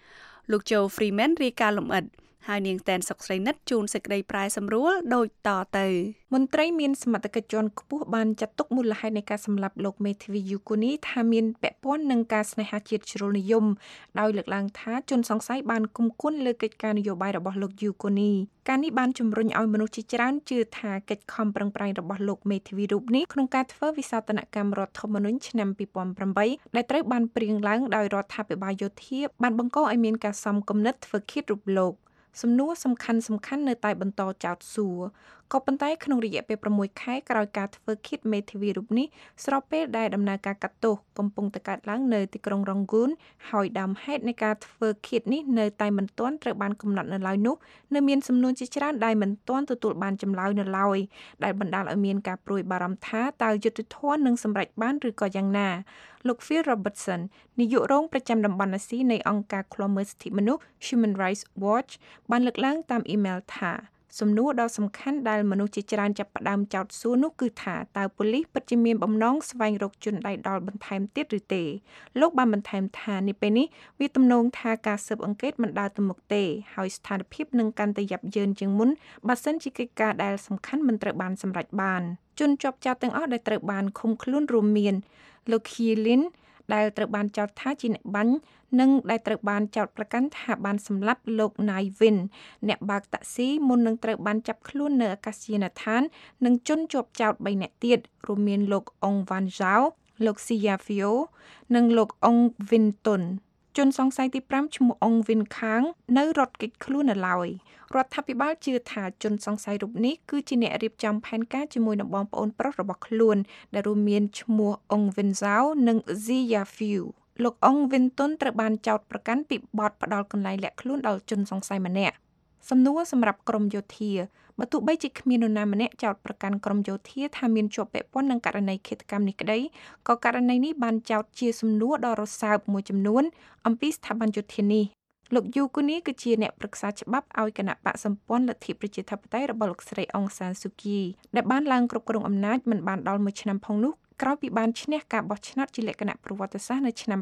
លោក Joe Freeman រាយការណ៍លម្អិតហើយនាងតែនសុកស្រីនិតជូនសេចក្តីប្រែសម្រួលដូចតទៅមន្ត្រីមានសមត្ថកិច្ចជាន់ខ្ពស់បានចាត់ទុកមូលហេតុនៃការសម្លាប់លោកមេធាវីយូគូនីថាមានពាក់ព័ន្ធនឹងការស្នេហាជាតិជ្រុលនិយមដោយលើកឡើងថាជនសង្ស័យបានគុំគុនលើកិច្ចការនយោបាយរបស់លោកយូគូនីការនេះបានជំរុញឲ្យមនុស្សជាច្រើនជឿថាកិច្ចខំប្រឹងប្រែងរបស់លោកមេធាវីរូបនេះក្នុងការធ្វើវិសោធនកម្មរដ្ឋធម្មនុញ្ញឆ្នាំ2008ដែលត្រូវបានព្រៀងឡើងដោយរដ្ឋាភិបាលយោធាបានបង្កឲ្យមានការសំគំនិតធ្វើឃាតរូបលោកសំណួរសំខាន់នៅតែបន្តចោទសួរក៏ប៉ុន្តែក្នុងរយៈពេល6ខែក្រោយការធ្វើឃាតមេធាវីរូបនេះស្របពេលដែលដំណើរការកាត់ទោសកំពុងតែកើតឡើងនៅទីក្រុងរ៉ុងហ្គូនហើយដើមហេតុនៃការធ្វើឃាតនេះនៅតែមិនទាន់ត្រូវបានកំណត់នៅឡើយនោះនៅមានសំណួរជាច្រើនដែលមិនទាន់ទទួលបានចម្លើយនៅឡើយដែលបណ្ដាលឲ្យមានការព្រួយបារម្ភថាតើយុត្តិធម៌នឹងសម្រេចបានឬក៏យ៉ាងណាលោក Phil Robertson នាយករងប្រចាំតំបន់អាស៊ីនៃអង្គការឃ្លាំមើលសិទ្ធិមនុស្ស Human Rights Watch បានលើកឡើងតាមអ៊ីមែលថាសំណួរដ៏សំខាន់ដែលមនុស្សជាច្រើនចាប់ផ្ដើមចោទសួរនោះគឺថាតើប៉ូលីសពិតជាមានបំណងស្វែងរកជនដៃដល់បន្ថែមទៀតឬទេលោកបានបន្ថែមថានាពេលនេះវាទំនងថាការស៊ើបអង្កេតមិនដើរទៅមុខទេហើយស្ថានភាពនឹងកាន់តែយ៉ាប់យ៉ឺនជាងមុនបើសិនជាកិច្ចការដែលសំខាន់មិនត្រូវបានសម្រេចបានជនជាប់ចោទទាំងអស់ដែលត្រូវបានឃុំខ្លួនរួមមានលោក Khielin ដែលត្រូវបានចោទថាជាអ្នកបាញ់និងដែលត្រូវបានចោទប្រកាន់ថាបានសម្លាប់លោក Nai Vin អ្នកបើកតាក់ស៊ីមុននឹងត្រូវបានចាប់ខ្លួននៅអាកាសយានដ្ឋាននិងជនជាប់ចោទ3នាក់ទៀតរួមមានលោក Ong Van Zhao លោក Sia Phio និងលោក Ong Vin Tun ជនសង្ស័យទី5ឈ្មោះ Ong Vin Khang នៅរត់គេចខ្លួននៅឡើយរដ្ឋាភិបាលជឿថាជនសង្ស័យរូបនេះគឺជាអ្នករៀបចំផែនការជាមួយនឹងបងប្អូនប្រុសរបស់ខ្លួនដែលរួមមានឈ្មោះ Ong Vin Zhao និង Sia Phio លោក Ong Vin Tun ត្រូវបានចោទប្រកាន់ពីបទផ្ដាល់កន្លែងលាក់ខ្លួនដល់ជនសង្ស័យម្នាក់សំណួរសម្រាប់ក្រមយោធាបើទោះបីជាគ្មាននរណាម្នាក់ចោទប្រកាន់ក្រមយោធាថាមានជាប់ពាក់ព័ន្ធនឹងករណីឃាតកម្មនេះក្តីក៏ករណីនេះបានចោទជាសំណួរដ៏រសើបមួយចំនួនអំពីស្ថាប័នយោធានេះលោកយូគូនីគឺជាអ្នកប្រឹក្សាច្បាប់ឲ្យគណៈបកសម្ព័ន្ធលទ្ធិប្រជាធិបតេយ្យរបស់លោកស្រីអង្សានស៊ូគីដែលបានឡើងគ្រប់គ្រងអំណាចមិនបានដល់1ឆ្នាំផងនោះក្រោយពីបានឈ្នះការបោះឆ្នោតជាលក្ខណៈប្រវត្តិសាស្ត្រនៅឆ្នាំ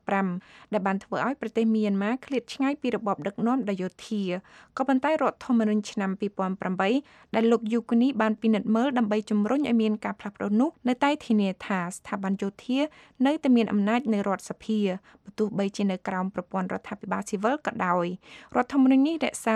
2015ដែលបានធ្វើឲ្យប្រទេសមីយ៉ាន់ម៉ាឃ្លាតឆ្ងាយពីរបបដឹកនាំដោយយោធាក៏ប៉ុន្តែរដ្ឋធម្មនុញ្ញឆ្នាំ2008ដែលលោកយូគូនីបានពិនិត្យមើលដើម្បីជំរុញឲ្យមានការផ្លាស់ប្ដូរនោះនៅតែធានាថាស្ថាប័នយោធានៅតែមានអំណាចនៅរដ្ឋសភាបើទោះបីជានៅក្រោមប្រព័ន្ធរដ្ឋាភិបាលស៊ីវិលក៏ដោយរដ្ឋធម្មនុញ្ញនេះរក្សា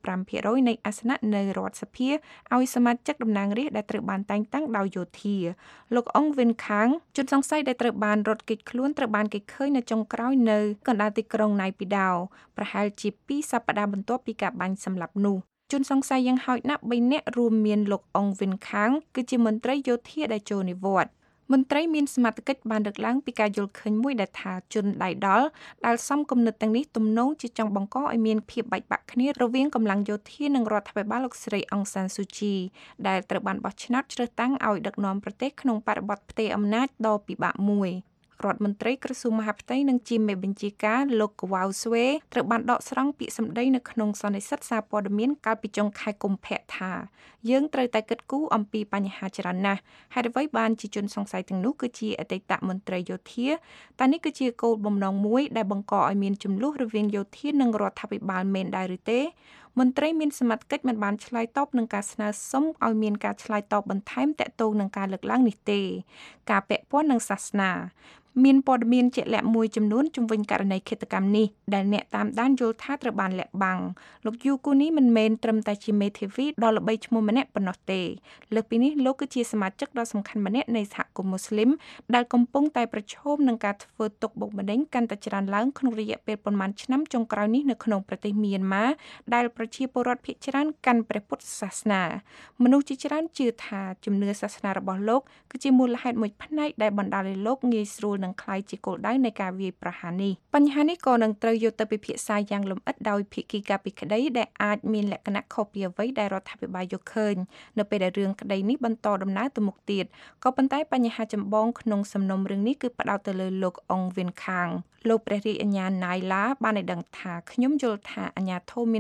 25% នៃអាសនៈនៅរដ្ឋសភាឲ្យសមាជិកតំណាងរាស្ត្រដែលត្រូវបានតែងតាំងដោយយោធាលោកអងវិនខាងជនសង្ស័យដែលត្រូវបានរត់គេចខ្លួនត្រូវបានគេឃើញនៅចុងក្រោយនៅកណ្ដាលទីក្រុងណៃពីដោប្រហែលជា2សប្តាហ៍បន្ទាប់ពីការបាញ់សម្លាប់នោះជនសង្ស័យយ៉ាងហោចណាស់3នាក់រួមមានលោកអងវិនខាងគឺជាមន្ត្រីយោធាដែលចូលនិវត្តន៍មន្ត្រីមានសមត្ថកិច្ចបានលើកឡើងពីការយល់ឃើញមួយដែលថាជនដៃដល់ដែលសំគំនិតទាំងនេះទំនងជាចង់បង្កឲ្យមានភាពបែកបាក់គ្នារវាងកម្លាំងយោធានិងរដ្ឋាភិបាលលោកស្រីអង្សានស៊ូជីដែលត្រូវបានបោះឆ្នោតជ្រើសតាំងឲ្យដឹកនាំប្រទេសក្នុងបរិបទផ្ទេរអំណាចដ៏ពិបាកមួយរដ្ឋមន្ត្រីក្រសួងមហាផ្ទៃនិងជាមេបញ្ជាការលោកកវ៉ាវស្វេត្រូវបានដកស្រង់ពាក្យសម្ដីនៅក្នុងសន្និសីទសារព័ត៌មានកាលពីចុងខែកុម្ភៈថាយើងត្រូវតែគិតគូរអំពីបញ្ហាច្រើនណាស់ហេតុអ្វីបានជាជនសង្ស័យទាំងនោះគឺជាអតីតមន្ត្រីយោធាតែនេះគឺជាគោលបំណងមួយដែលបង្កឲ្យមានជម្លោះរវាងយោធានិងរដ្ឋាភិបាលមែនដែរឬទេមន្ត្រីមានសមត្ថកិច្ចមិនបានឆ្លើយតបនឹងការស្នើសុំឲ្យមានការឆ្លើយតបបន្ថែមទាក់ទងនឹងការលើកឡើងនេះទេការពាក់ព័ន្ធនឹងសាសនាមានព័ត៌មានជាក់លាក់មួយចំនួនជំវិញករណីឃាតកម្មនេះដែលអ្នកតាមដានយល់ថាត្រូវបានលាក់បាំងលោកយូគូនីមិនមែនត្រឹមតែជាមេធាវីដ៏ល្បីឈ្មោះម្នាក់ប៉ុណ្ណោះទេលើសពីនេះលោកគឺជាសមាជិកដ៏សំខាន់ម្នាក់នៃសហគមន៍មូស្លីមដែលកំពុងតែប្រឈមនឹងការធ្វើទុកបុកម្នេញកាន់តែច្រើនឡើងក្នុងរយៈពេលប៉ុន្មានឆ្នាំចុងក្រោយនេះនៅក្នុងប្រទេសមីយ៉ាន់ម៉ាដែលប្រជាពលរដ្ឋភាគច្រើនកាន់ព្រះពុទ្ធសាសនាមនុស្សជាច្រើនជឿថាជំនឿសាសនារបស់លោកគឺជាមូលហេតុមួយផ្នែកដែលបណ្ដាលឲ្យលោកងាយស្រួលនឹងក្លាយជាគោលដៅនៃការវាយប្រហារនេះបញ្ហានេះក៏នឹងត្រូវយកទៅពិភាក្សាយ៉ាងលម្អិតដោយភាគីការពីក្តីដែលអាចមានលក្ខណៈខុសពីអ្វីដែលរដ្ឋាភិបាលយកឃើញនៅពេលដែលរឿងក្តីនេះបន្តដំណើរទៅមុខទៀតក៏ប៉ុន្តែបញ្ហាចម្បងក្នុងសំណុំរឿងនេះគឺផ្ដោតទៅលើលោកអងវិនខាងលោកព្រះរាជអាជ្ញាណៃឡាបានឲ្យដឹងថាខ្ញុំយល់ថាអាជ្ញាធរមានសមត្ថកិច្ច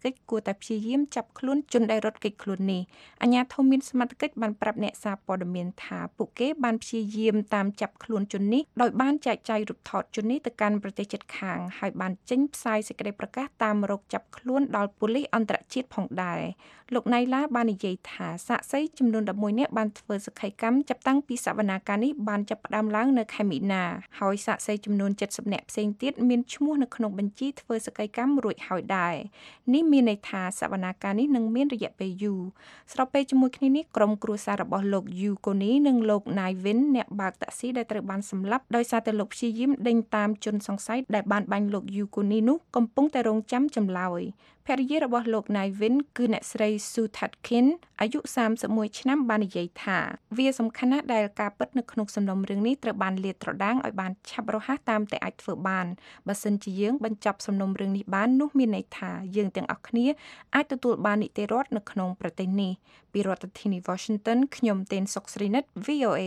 កិច្ចគួរតែព្យាយាមចាប់ខ្លួនជនដែលរត់គេចខ្លួននេះអាជ្ញាធរមានសមត្ថកិច្ចបានប្រាប់អ្នកសារព័ត៌មានថាពួកគេបានព្យាយាមតាមចាប់ខ្លួនជននេះដោយបានចែកចាយរូបថតជននេះទៅកាន់ប្រទេសជិតខាងហើយបានចេញផ្សាយសេចក្តីប្រកាសតាមរកចាប់ខ្លួនដល់ប៉ូលីសអន្តរជាតិផងដែរលោកណៃឡាបាននិយាយថាសាក្សីចំនួន11នាក់បានធ្វើសក្ខីកម្មចាប់តាំងពីសវនាការនេះបានចាប់ផ្ដើមឡើងនៅខែមីនាហើយសាក្សីចំនួន70នាក់ផ្សេងទៀតមានឈ្មោះនៅក្នុងបញ្ជីធ្វើសក្ខីកម្មរួចហើយដែរនេះមានន័យថាសវនាការនេះនឹងមានរយៈពេលយូរស្របពេលជាមួយគ្នានេះក្រុមគ្រួសាររបស់លោកយូកូនីនិងលោកណៃវិនអ្នកបើកតាក់ស៊ីដែលត្រូវបានសម្លាប់ដោយសារតែលោកព្យាយាមដេញតាមជនសង្ស័យដែលបានបាញ់លោកយូកូនីនោះកំពុងតែរងចាំចម្លើយភរិយារបស់លោកណៃវិនគឺអ្នកស្រីស៊ូថាត់ឃីនអាយុ31ឆ្នាំបាននិយាយថាវាសំខាន់ណាស់ដែលការពិតនៅក្នុងសំណុំរឿងនេះត្រូវបានលាតត្រដាងឲ្យបានឆាប់រហ័សតាមតែអាចធ្វើបានបើសិនជាយើងបញ្ចប់សំណុំរឿងនេះបាននោះមានន័យថាយើងទាំងអស់គ្នាអាចទទួលបាននីតិរដ្ឋនៅក្នុងប្រទេសនេះពីរដ្ឋធានី Washington ខ្ញុំតេនសុកស្រីនិត VOA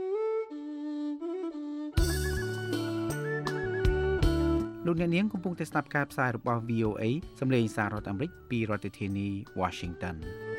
លោកអ្នកនាងកំពុងតែស្ដាប់ការផ្សាយរបស់ VOA សម្លេងសាររដ្ឋអាមេរិកពីរដ្ឋធានី Washington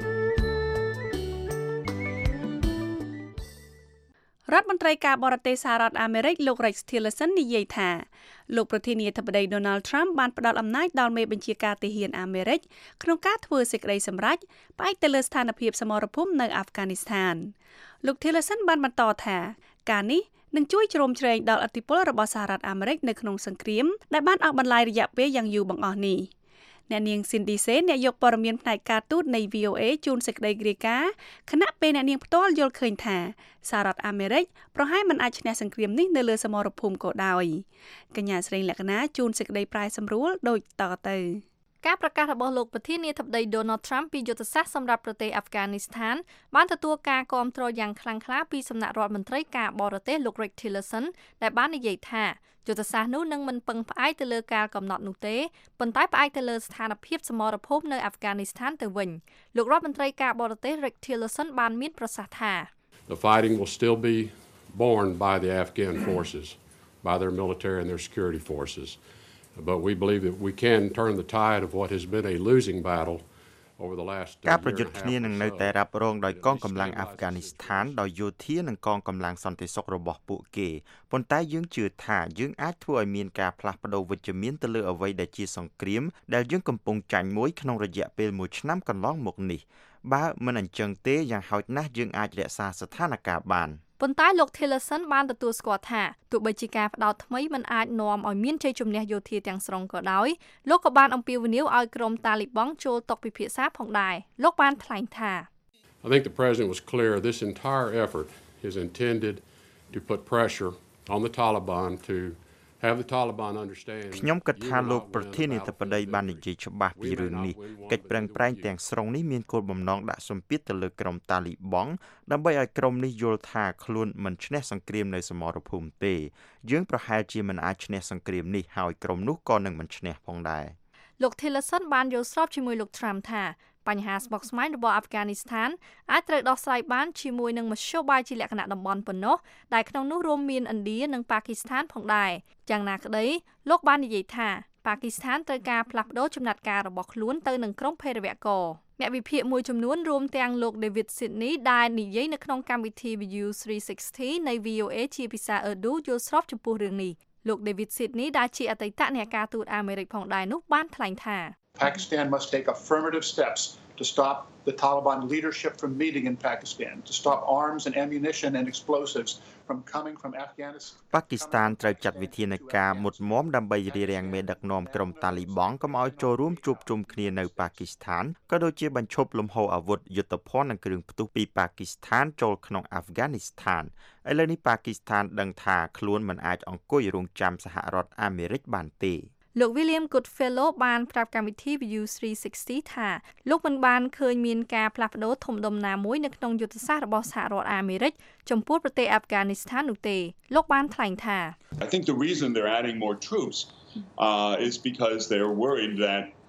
រដ្ឋមន្ត្រីការបរទេសសហរដ្ឋអាមេរិកលោក Rex Tillerson និយាយថាលោកប្រធានាធិបតី Donald Trump បានផ្ដល់អំណាចដល់មេបញ្ជាការទាហានអាមេរិកក្នុងការធ្វើសេចក្តីសម្រេចផ្អែកទៅលើស្ថានភាពសមរភូមិនៅអាហ្វហ្គានីស្ថានលោក Tillerson បានបន្តថាការនេះនឹងជួយជ្រោមជ្រែងដល់ឥទ្ធិពលរបស់សហរដ្ឋអាមេរិកនៅក្នុងសង្គ្រាមដែលបានអស់បន្លាយរយៈពេលយ៉ាងយូរបង្អស់នេះអ្នកនាង Cindy Sen អ្នកយកព័ត៌មានផ្នែកការទូតនៃ VOA ជូនសេចក្តីរាយការណ៍ខណៈពេលអ្នកនាងផ្ទាល់យល់ឃើញថាសហរដ្ឋអាមេរិកប្រហែលមិនអាចឈ្នះសង្គ្រាមនេះនៅលើសមរភូមិក៏ដោយកញ្ញាស្រីលក្ខណាជូនសេចក្តីប្រែសម្រួលដូចតទៅការប្រកាសរបស់លោកប្រធានាធិបតី Donald Trump ពីយុទ្ធសាស្ត្រសម្រាប់ប្រទេសអាហ្វហ្គានីស្ថានបានទទួលការគាំទ្រយ៉ាងខ្លាំងក្លាពីសំណាក់រដ្ឋមន្ត្រីការបរទេសលោក Rex Tillerson ដែលបាននិយាយថាយុទ្ធសាស្ត្រនោះនឹងមិនពឹងផ្អែកទៅលើការកំណត់នោះទេប៉ុន្តែផ្អែកទៅលើស្ថានភាពសមរភូមិនៅអាហ្វហ្គានីស្ថានទៅវិញលោករដ្ឋមន្ត្រីការបរទេស Rex Tillerson បានមានប្រសាសន៍ថា The fighting will still be borne by the Afghan forces, by their military and their security forces.But we believe that we can turn the tide of what has been a losing battle over the last ការប្រយុទ្ធគ្នានឹងនៅតែរ៉ាប់រងដោយកងកម្លាំងអាហ្វហ្គានីស្ថានដោយយោធានិងកងកម្លាំងសន្តិសុខរបស់ពួកគេប៉ុន្តែយើងជឿថាយើងអាចធ្វើឲ្យមានការផ្លាស់ប្ដូរវិជ្ជមានទៅលើអ្វីដែលជាសង្គ្រាមដែលយើងកំពុងចាញ់មួយក្នុងរយៈពេល1ឆ្នាំកន្លងមកនេះបើមិនអញ្ចឹងទេយ៉ាងហោចណាស់យើងអាចរក្សាស្ថានភាពបានប៉ុន្តែលោក Tillerson បានទទួលស្គាល់ថាទោះបីជាការផ្ដោតថ្មីមិនអាចនាំឲ្យមានជ័យជំនះយោធាទាំងស្រុងក៏ដោយលោកក៏បានអំពាវនាវឲ្យក្រុមតាលីបង់ចូលតុពិភាក្សាផងដែរលោកបានថ្លែងថា I think the president was clear this entire effort is intended to put pressure on the Taliban to have the Taliban understand ខ្ញុំគិតថាលោកប្រធានាធិបតីបាននិយាយច្បាស់ពីរឿងនេះកិច្ចប្រឹងប្រែងទាំងស្រុងនេះមានគោលបំណងដាក់សម្ពាធទៅលើក្រុមតាលីបង់ដើម្បីឲ្យក្រុមនេះយល់ថាខ្លួនមិនឈ្នះសង្គ្រាមនៅសមរភូមិទេយើងប្រហែលជាមិនអាចឈ្នះសង្គ្រាមនេះហើយក្រុមនោះក៏នឹងមិនឈ្នះផងដែរលោក Tillerson បានយល់ស្របជាមួយលោក Trump ថាបញ្ហាស្មុគស្មាញរបស់អាហ្វហ្គានីស្ថានអាចត្រូវដោះស្រាយបានជាមួយនឹងមធ្យោបាយជាលក្ខណៈតំបន់ប៉ុណ្ណោះដែលក្នុងនោះរួមមានឥណ្ឌានិងប៉ាគីស្ថានផងដែរយ៉ាងណាក្តីលោកបាននិយាយថាប៉ាគីស្ថានត្រូវការផ្លាស់ប្ដូរចំណាត់ការរបស់ខ្លួនទៅនឹងក្រុមភេរវករអ្នកវិភាគមួយចំនួនរួមទាំងលោក David Sydney ដែលនិយាយនៅក្នុងកម្មវិធី View 360 នៃ VOA ជាភាសា Urdu យល់ស្របចំពោះរឿងនេះលោក David Sydney ដែលជាអតីតអ្នកការទូតអាមេរិកផងដែរនោះបានថ្លែងថា Pakistan must take affirmative steps to stop the Taliban leadership from meeting in Pakistan, to stop arms and ammunition and explosives from coming from Afghanistan. ប៉ាគីស្ថានត្រូវចាត់វិធានការមុតមមដើម្បីរារាំងមេដឹកនាំក្រុមតាលីបង់កុំឲ្យចូលរួមជួបជុំគ្នានៅប៉ាគីស្ថានក៏ដូចជាបញ្ឈប់លំហូរអាវុធយុទ្ធភ័ណ្ឌនិងគ្រឿងផ្ទុះពីប៉ាគីស្ថានចូលក្នុងអាហ្វហ្គានីស្ថានឥឡូវនេះប៉ាគីស្ថានដឹងថាខ្លួនមិនអាចអង្គុយរងចាំសហរដ្ឋអាមេរិកបានទេលោក William Goodfellow បានប្រាប់កម្មវិធី View 360 ថាលោកមិនបានឃើញមានការផ្លាស់ប្ដូរធំដុំណាមួយនៅក្នុងយុទ្ធសាស្ត្ររបស់សហរដ្ឋអាមេរិកចំពោះប្រទេសអាហ្វហ្គានីស្ថាននោះទេលោកបានថ្លែងថា I think the reason they're adding more troops is because they're worried that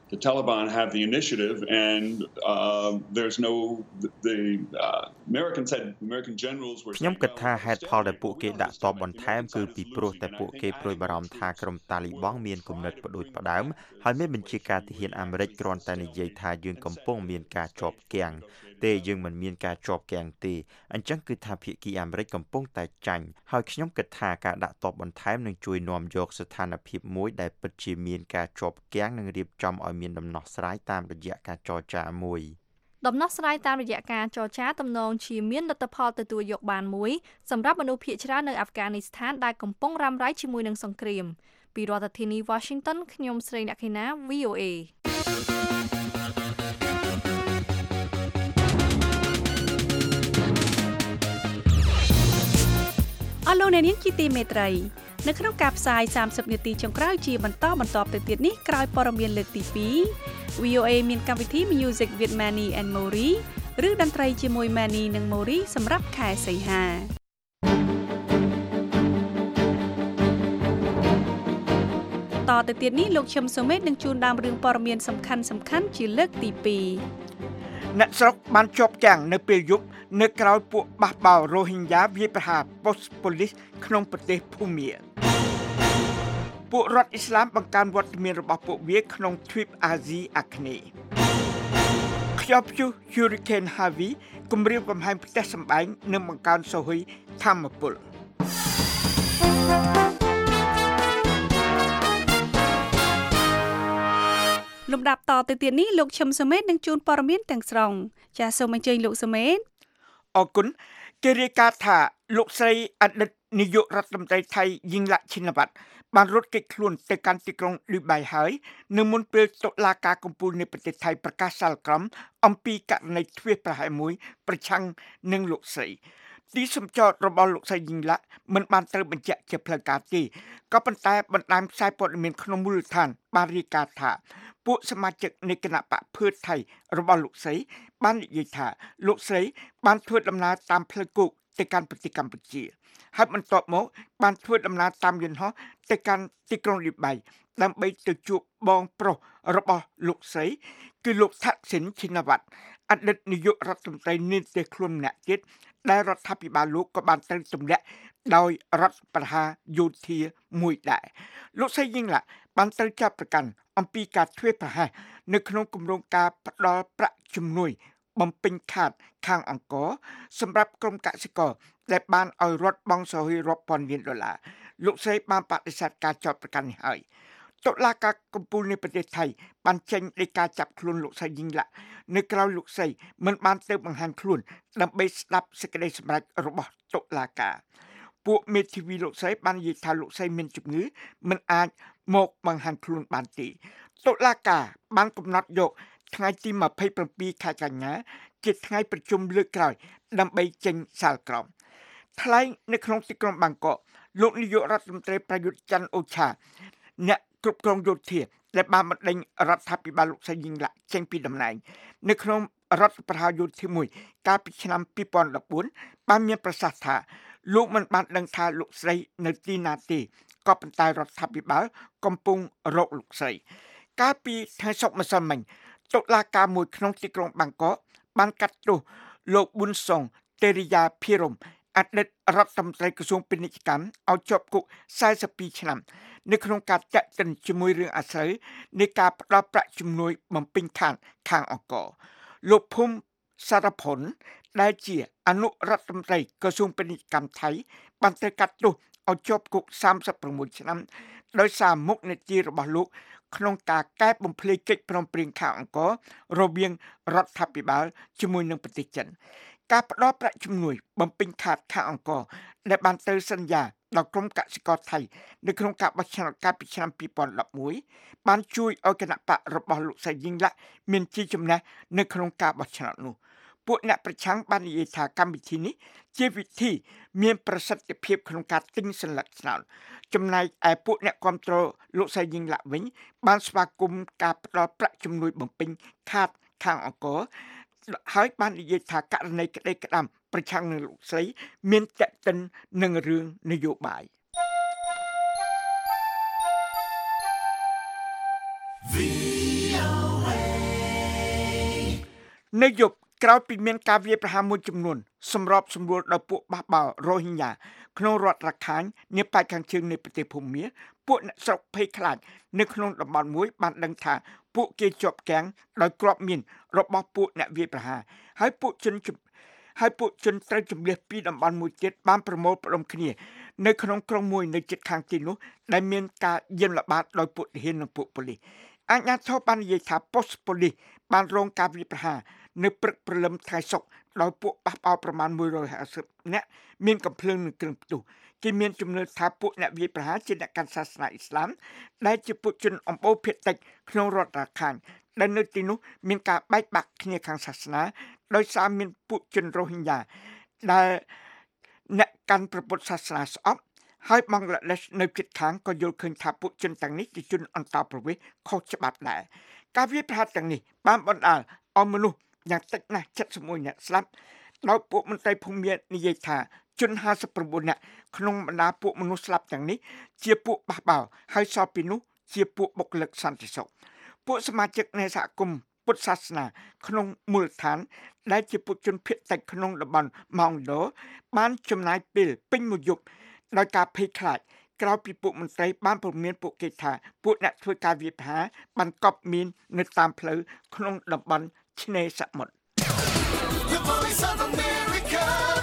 the Taliban have the initiative, and there's no the American said American generals were ខ្ញុំគិតថាហេតុផលដែលពួកគេដាក់តបបន្ថែមគឺពីព្រោះតែពួកគេព្រួយបារម្ភថាក្រុមតាលីបង់មានគំនិតផ្ដួចផ្ដើមហើយមានបញ្ជាការទាហានអាមេរិកគ្រាន់តែនិយាយថាយើងកំពុងមានការជាប់គាំងទេយើងមិនមានការជាប់គាំងទេអញ្ចឹងគឺថាភាគីអាមេរិកកំពុងតែចាញ់ហើយខ្ញុំគិតថាការដាក់តបបន្ថែមនឹងជួយនាំយកស្ថានភាពមួយដែលពិតជាមានការជាប់គាំងនិងរៀបចំឲ្យមានដំណោះស្រាយតាមរយៈការចរចាមួយដំណោះស្រាយតាមរយៈការចរចាទំនងជាមានលទ្ធផលទទួលយកបានមួយសម្រាប់មនុស្សភាគច្រើននៅអាហ្វហ្គានីស្ថានដែលកំពុងរ៉ាំរ៉ៃជាមួយនឹងសង្គ្រាមពីរដ្ឋធានី Washington ខ្ញុំស្រីអ្នកខេណា VOA អស់លោកអ្នកនាងជាទីមេត្រីនៅក្នុងការផ្សាយ30នាទីចុងក្រោយជាបន្តទៅទៀតនេះក្រោយព័ត៌មានលើកទី2 VOA មានកម្មវិធី Music with Manny and Mori ឬតន្ត្រីជាមួយ Manny និង Mori សម្រាប់ខែសីហាតទៅទៀតនេះលោកឈឹមសុមេតនឹងជួនដើមរឿងព័ត៌មានសំខាន់ជាលើកទី2 អ្នកស្រុកបានជាប់គាំងនៅពេលយប់នៅក្រៅពួកបះបោរ៉ូហិញយ៉ាវាយប្រហារប៉ុស្តិ៍ប៉ូលីសក្នុងប្រទេសភូមាពួករដ្ឋអ៊ីស្លាមបង្កើនវត្តមានរបស់ពួកវាក្នុងទ្វីបអាស៊ីអាគ្នេយ៍ខ្យល់ព្យុះ Hurricane Harvey គំរាមកំហែងផ្ទះសម្បែងនិងបង្កើនសូហុយធម្មពលលំដាប់តទៅទៀតនេះលោកឈឹមសុមេតនឹងជួនព័ត៌មានទាំងស្រុងចាសសូមអញ្ជើញលោកសុមេតអរគុណគេរាយការណ៍ថាលោកស្រីអតីតនាយករដ្ឋមន្ត្រីថៃយីងឡាក់ឈិនវ៉ាត់បានរត់គេចខ្លួនទៅកាន់ទីក្រុងឌូបៃហើយនៅមុនពេលតុលាការកំពូលនៃប្រទេសថៃប្រកាសសាលក្រមអំពីករណីធ្វេសប្រហែសមួយប្រឆាំងនឹងលោកស្រីទីសម្ចតរបស់លោកស្រីយីងឡាក់មិនបានត្រូវបញ្ជាក់ជាផ្លូវការទេក៏ប៉ុន្តែបណ្ដាញផ្សាយព័ត៌មានក្នុងមូលដ្ឋានបានរាយការណ៍ថាពួកសមាជិកនៃគណៈបកភឿតថៃរបស់លោកស្រីបាននិយាយថាលោកស្រីបានធ្វើដំណើរតាមផ្លូវគោកទៅកាន់ប្រទេសកម្ពុជាហើយបន្ទាប់មកបានធ្វើដំណើរតាមយន្តហោះទៅកាន់ទីក្រុងឌីបៃដើម្បីទៅជួបបងប្រុសរបស់លោកស្រីគឺលោកថាក់ស៊ីនឈិនវ៉ាត់អតីតនាយករដ្ឋមន្ត្រីនៃប្រទេសខ្លួនម្នាក់ទៀតដែលរដ្ឋាភិបាលលោកក៏បានត្រូវទម្លាក់ដោយរដ្ឋប្រហារយោធាមួយដែរលោកស្រីយីងឡាបានត្រូវចាប់ប្រកាន់អំពីការធ្វេសប្រហែសនៅក្នុងគម្រោងការផ្ដល់ប្រាក់ជំនួយបំពេញខាតខាងអង្គរសម្រាប់ក្រុមកសិករដែលបានឲ្យរដ្ឋបង់សូហុយរាប់ពាន់លានដុល្លារលោកស្រីបានបដិសេធការចោទប្រកាន់នេះហើយតុលាការកំពូលនៃប្រទេសថៃបានចេញដីកាចាប់ខ្លួនលោកស្រីយីងឡាក់នៅក្រៅលោកស្រីមិនបានទៅបង្ហាញខ្លួនដើម្បីស្ដាប់សេចក្តីសម្រេចរបស់តុលាការពួកមេធាវីលោកស្រីបាននិយាយថាលោកស្រីមានជំងឺមិនអាចមកបង្ហាញខ្លួនបានទេតុលាការបានកំណត់យកថ្ងៃទី27ខែកញ្ញាជាថ្ងៃប្រជុំលើកក្រោយដើម្បីចេញសាលក្រមថ្លែងនៅក្នុងទីក្រុងបាងកកលោកនាយករដ្ឋមន្ត្រីប្រយុទ្ធច័ន្ទអូឆាអ្នកគ្រប់គ្រងយោធាដែលបានបណ្ដេញរដ្ឋាភិបាលលោកស្រីយីងឡាក់ចេញពីតំណែងនៅក្នុងរដ្ឋប្រហារយោធាមួយកាលពីឆ្នាំ2014បានមានប្រសាសន៍ថាលោកមិនបានដឹងថាលោកស្រីនៅទីណាទេក៏ប៉ុន្តែរដ្ឋាភិបាលកំពុងរកលោកស្រីកាលពីថ្ងៃសុក្រម្សិលមិញតុលាការមួយក្នុងទីក្រុងបាងកកបានកាត់ទោសលោកប៊ុនសុងតេរីយ៉ាភីរ៉ុមអតីតរដ្ឋមន្ត្រីក្រសួងពាណិជ្ជកម្មឲ្យជាប់គុក42ឆ្នាំនៅក្នុងការចាក់ទិនជាមួយរឿងអាស្រូវនៃការផ្ដល់ប្រាក់ជំនួយបំពេញខាតខាងអង្គរលោកភូមិសារផុនដែលជាអនុរដ្ឋមន្ត្រីក្រសួងពាណិជ្ជកម្មថៃបានត្រូវកាត់ទោសឲ្យជាប់គុក36ឆ្នាំដោយសារមុខនីតិរបស់លោកក្នុងការកែបំភ្លៃកិច្ចព្រមព្រៀងខាងអង្គររវាងរដ្ឋាភិបាលជាមួយនឹងប្រទេសចិនការផ្ដល់ប្រាក់ជំនួយបំពេញខាតខាងអង្គរដែលបានទៅសន្យាដល់ក្រុមកសិករថៃនៅក្នុងការបោះឆ្នោតកាលពីឆ្នាំ2011បានជួយឲ្យគណៈបករបស់លោកស្រីយីងឡាក់មានជាចំណេះនៅក្នុងការបោះឆ្នោតនោះពួកអ្នកប្រឆាំងបាននិយាយថាកម្មវិធីនេះជាវិធីមានប្រសិទ្ធភាពក្នុងការទិញសន្លឹកឆ្នោតចំណែកឯពួកអ្នកគាំទ្រលោកស្រីយីងឡាក់វិញបានស្វាគមន៍ការផ្ដល់ប្រាក់ជំនួយបំពេញខាតខាងអង្គរហើយបាននិយាយថាករណីក្តីក្តាំប្រឆាំងនឹងលោកស្រីមានតេតិននឹងរឿងនយោបាយនៅយប់ក្រោយពីមានការវាយប្រហារមួយចំនួនសម្របសម្រួលដោយពួកបះបោររ៉ូហីញ៉ាក្នុងរដ្ឋរខាញនាប៉ែកខាងជើងនៃប្រទេសភូមាពួកអ្នកស្រុកភ័យខ្លាចនៅក្នុងតំបន់មួយបានដឹងថាពួកគេជាប់គាំងដោយគ្រាប់មីនរបស់ពួកអ្នកវាយប្រហារហើយពួកជនត្រូវជម្លៀសពីតំបន់មួយទៀតបានប្រមូលផ្ដុំគ្នានៅក្នុងក្រុងមួយនៅជិតខាងទីនោះដែលមានការយាមល្បាតដោយពួកទាហាននិងពួកប៉ូលីសអាជ្ញាធរបាននិយាយថាប៉ុស្តិ៍ប៉ូលីសបានរងការវាយប្រហារនៅព្រឹកព្រលឹមថ្ងៃសុក្រដោយពួកបះបោរប្រមាណ150នាក់មានកំភ្លើងនិងគ្រឿងផ្ទុះគេមានជំនឿថាពួកអ្នកវាយប្រហារជាអ្នកកាន់សាសនាអ៊ីស្លាមដែលជាពួកជនអំបូរភាគតិចក្នុងរដ្ឋរខាញដែលនៅទីនោះមានការបែកបាក់គ្នាខាងសាសនាដោយសារមានពួកជនរ៉ូហីញ៉ាដែលអ្នកកាន់ព្រះពុទ្ធសាសនាស្អប់ហើយបង់ក្លាដេសនៅជិតខាងក៏យល់ឃើញថាពួកជនទាំងនេះជាជនអន្តោប្រវេសន៍ខុសច្បាប់ដែរការវាយប្រហារទាំងនេះបានបណ្ដាលឲ្យមនុស្សយ៉ាងតិចណាស់71នាក់ស្លាប់ដោយពួកមន្ត្រីភូមិនិយាយថាជន59នាក់ក្នុងបណ្ដាពួកមនុស្សស្លាប់ទាំងនេះជាពួកបះបោរហើយសល់ពីនោះជាពួកបុគ្គលិកសន្តិសុខពួកសមាជិកនៃសហគមន៍ពុទ្ធសាសនាក្នុងមូលដ្ឋានដែលជាពួកជនភៀសតិចក្នុងតំបន់ម៉ោងដូបានចំណាយពេលពេញមួយយប់ដោយការភ័យខ្លាចក្រោយពីពួកមន្ត្រីបានព្រមានពួកគេថាពួកអ្នកធ្វើការវាយប្រហារបានកប់មីននៅតាមផ្លូវក្នុងតំបន់ឆ្នេរសមុទ្រ The Voice of America.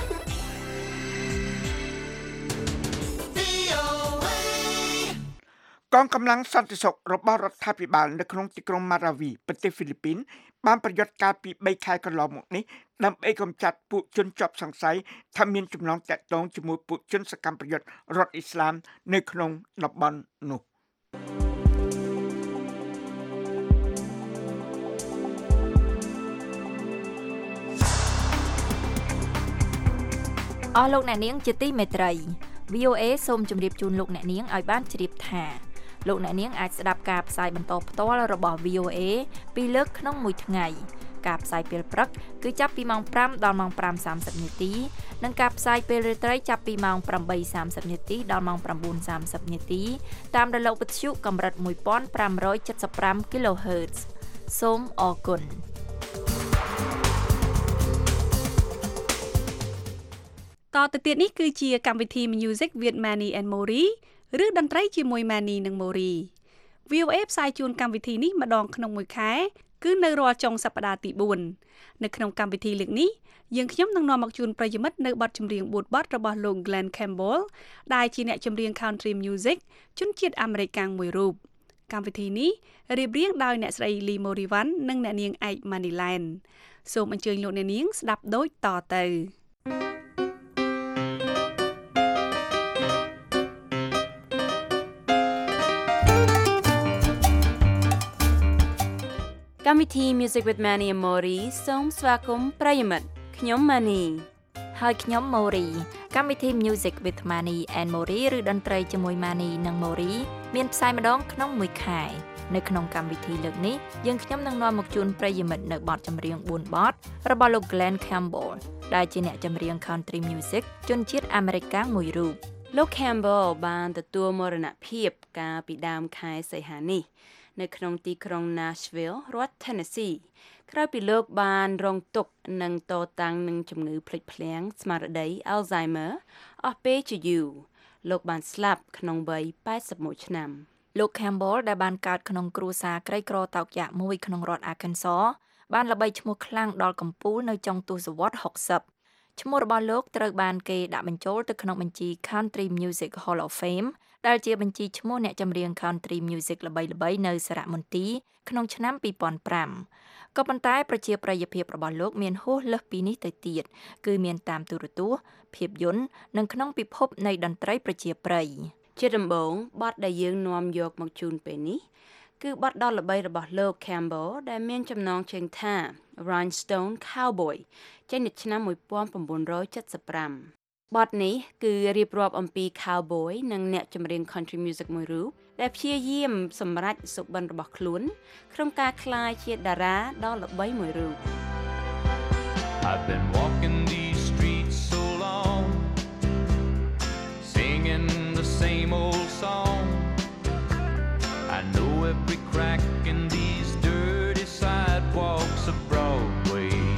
VOA. កងកម្លាំងសន្តិសុខរបស់រដ្ឋាភិបាលនៅក្នុងទីក្រុងម៉ារ៉ាវីប្រទេសហ្វីលីពីនបានប្រយុទ្ធកាលពី3ខែកន្លងមកនេះដើម្បីកម្ចាត់ពួកជនជាប់សង្ស័យថាមានចំណងទាក់ទងជាមួយពួកជនសកម្មប្រយុទ្ធរដ្ឋអ៊ីស្លាមនៅក្នុងតំបន់នោះអស់លោកអ្នកនាងជាទីមេត្រី VOA សូមជម្រាបជូនលោកអ្នកនាងឲ្យបានជ្រាបថាលោកអ្នកនាងអាចស្ដាប់ការផ្សាយបន្តផ្ទាល់របស់ VOA ពីរលើកក្នុងមួយថ្ងៃការផ្សាយពេលព្រឹកគឺចាប់ពីម៉ោង 5 ដល់ម៉ោង 5:30 នាទីនិងការផ្សាយពេលរាត្រីចាប់ពីម៉ោង 8:30 នាទីដល់ម៉ោង 9:30 នាទីតាមរលកវិទ្យុកម្រិត 1575 kHz សូមអរគុណតទៅទៀតនេះគឺជាកម្មវិធី Music with Manny and Mori ឬតន្ត្រីជាមួយ Manny និង Mori VOA ផ្សាយជូនកម្មវិធីនេះម្ដងក្នុងមួយខែគឺនៅរាល់ចុងសប្តាហ៍ទី4នៅក្នុងកម្មវិធីលើកនេះយើងខ្ញុំនឹងនាំមកជូនប្រិយមិត្តនៅបទចម្រៀង4បទរបស់លោក Glen Campbell ដែលជាអ្នកចម្រៀង Country Music ជនជាតិអាមេរិកកាំងមួយរូបកម្មវិធីនេះរៀបរៀងដោយអ្នកស្រី Lee Morivan និងអ្នកនាងឯក Maniland សូមអញ្ជើញលោកអ្នកនាងស្ដាប់ដូចតទៅកម្មវិធី Music with Manny and Mori សូមស្វាគមន៍ប្រិយមិត្តខ្ញុំ Manny ហើយខ្ញុំ Mori កម្មវិធី Music with Manny and Mori ឬតន្ត្រីជាមួយ Manny និង Mori មានផ្សាយម្ដងក្នុងមួយខែនៅក្នុងកម្មវិធីលើកនេះយើងខ្ញុំនឹងនាំមកជូនប្រិយមិត្តនៅបទចម្រៀង4បទរបស់លោក Glen Campbell ដែលជាអ្នកចម្រៀង Country Music ជនជាតិអាមេរិកកាំងមួយរូបលោក Campbell បានទទួលមរណភាពកាលពីដើមខែសីហានេះនៅក្នុងទីក្រុង Nashville រដ្ឋ Tennessee ក្រោយពីលោកបានរងទុក្ខនិងតតាំងនឹងជំងឺភ្លេចភ្លាំងស្មារតី Alzheimer អស់ពេលជាយូរលោកបានស្លាប់ក្នុងវ័យ81ឆ្នាំលោក Campbell ដែលបានកើតក្នុងគ្រួសារក្រីក្រតោកយ៉ាកមួយក្នុងរដ្ឋ Arkansas បានល្បីឈ្មោះខ្លាំងដល់កំពូលនៅចុងទសវត្សរ៍60ឈ្មោះរបស់លោកត្រូវបានគេដាក់បញ្ចូលទៅក្នុងបញ្ជី Country Music Hall of Fame ដែលជាបញ្ជីឈ្មោះអ្នកចម្រៀង Country Music ល្បីៗនៅសារមន្ទីរក្នុងឆ្នាំ2005ក៏ប៉ុន្តែប្រជាប្រិយភាពរបស់លោកមានហួសលើសពីនេះទៅទៀតគឺមានតាមទូរទស្សន៍ភាពយន្តនិងក្នុងពិភពនៃតន្ត្រីប្រជាប្រិយជាដំបូងបទដែលយើងនាំយកមកជូនពេលនេះគឺបទដ៏ល្បីរបស់លោក Campbell ដែលមានចំណងជើងថា Rhinestone Cowboy ចេញនៅឆ្នាំ1975បទនេះគឺរៀបរាប់អំពី Cowboy និងអ្នកចម្រៀង Country Music មួយរូបដែលព្យាយាមសម្រេចសុបិនរបស់ខ្លួនក្នុងការក្លាយជាតារាដ៏ល្បីមួយរូប I've been walking these streets so long singing the same old song I know every crack in these dirty sidewalks of Broadway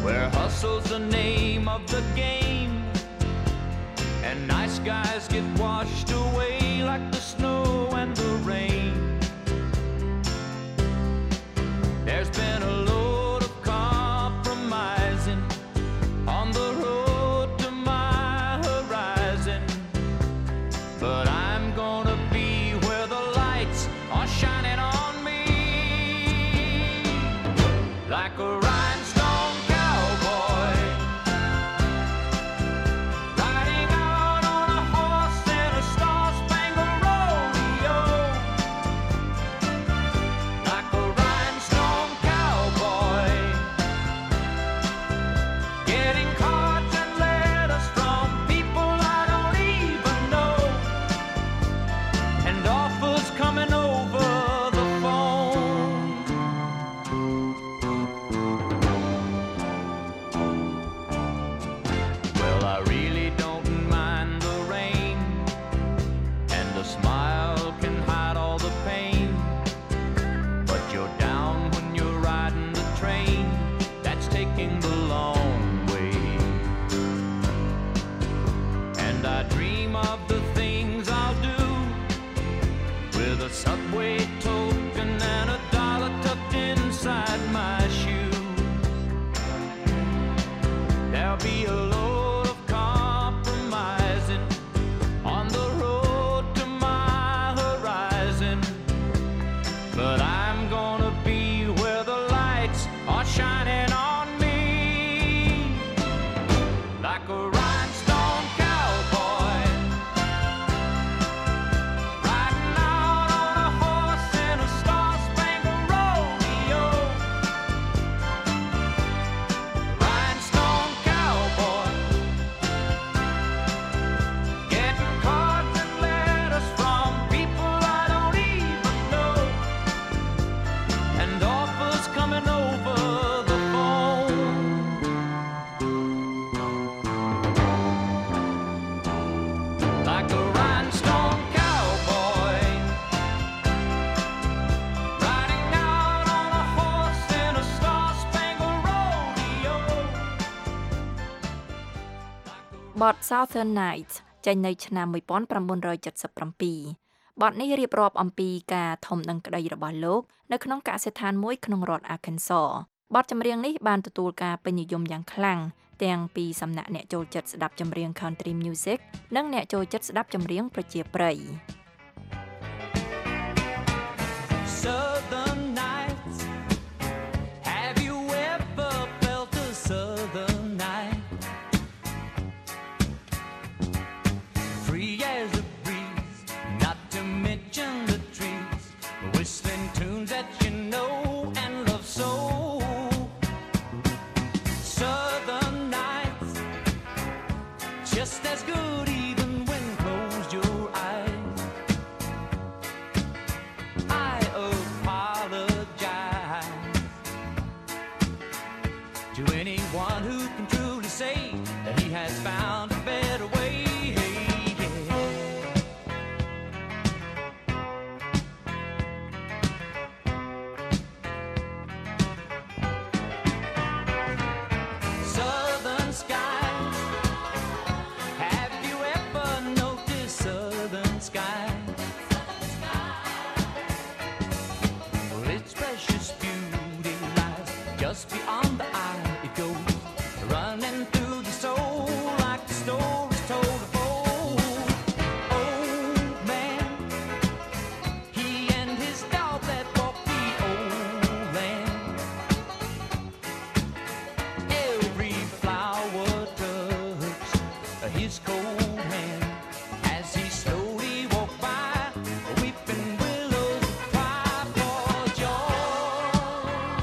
where hustle's the name of the game, and nice guys get washed away like the snow and the rain. There's been a load of compromising on the road to my horizon, but I'm gonna be where the lights are shining on me like a rhinestone cowboy, riding out on a horse in a star-spangled rodeo, like a rhinestone cowboy, getting cards and letters from people I don't even know, and offers coming over the phone. Well, I really don't mind the rain, and a smile can hide all the pain, but you're down when you're riding the train that's taking the long way. And I dream of the things I'll do with a subway token and a dollar tucked inside my shoe. There'll be a load of compromising on the road to my horizon, but I'm gonna be where the lights are shining on me like a rhinestone cowboy, riding out on a horse in a star-spangled rodeo, rhinestone cowboy, getting cards and letters from people I don't even know, and offers coming over the phone. Like a rhinestone cowboy, riding out on a horse in a star-spangled rodeo. បទ Southern Nights ចេញនៅឆ្នាំ1977 បទនេះរៀបរាប់អំពីការធំដឹងក្តីរបស់លោកនៅក្នុងកសិដ្ឋានមួយក្នុងរដ្ឋ Arkansas បទចម្រៀងនេះបានទទួលការពេញនិយមយ៉ាងខ្លាំងទាំងពីសំណាក់អ្នកចូលចិត្តស្ដាប់ចម្រៀង Country Music និងអ្នកចូលចិត្តស្ដាប់ចម្រៀងប្រជាប្រិយ Southern nights, have you ever felt a southern night? Free as a breeze, not to mention the trees, whistling tunes that you know and love so. Southern nights, just as good even when closed your eyes. I apologize to anyone who can truly say that he has found a better way. Southern skies, have you ever noticed southern skies? Well, its precious beauty lies just beyond the eye. It goes running through the soul like the stories told of old. Old man, he and his dog that walked the old land. Every flower touched his cold hand as he slowly walked by. Weeping willows cry for joy.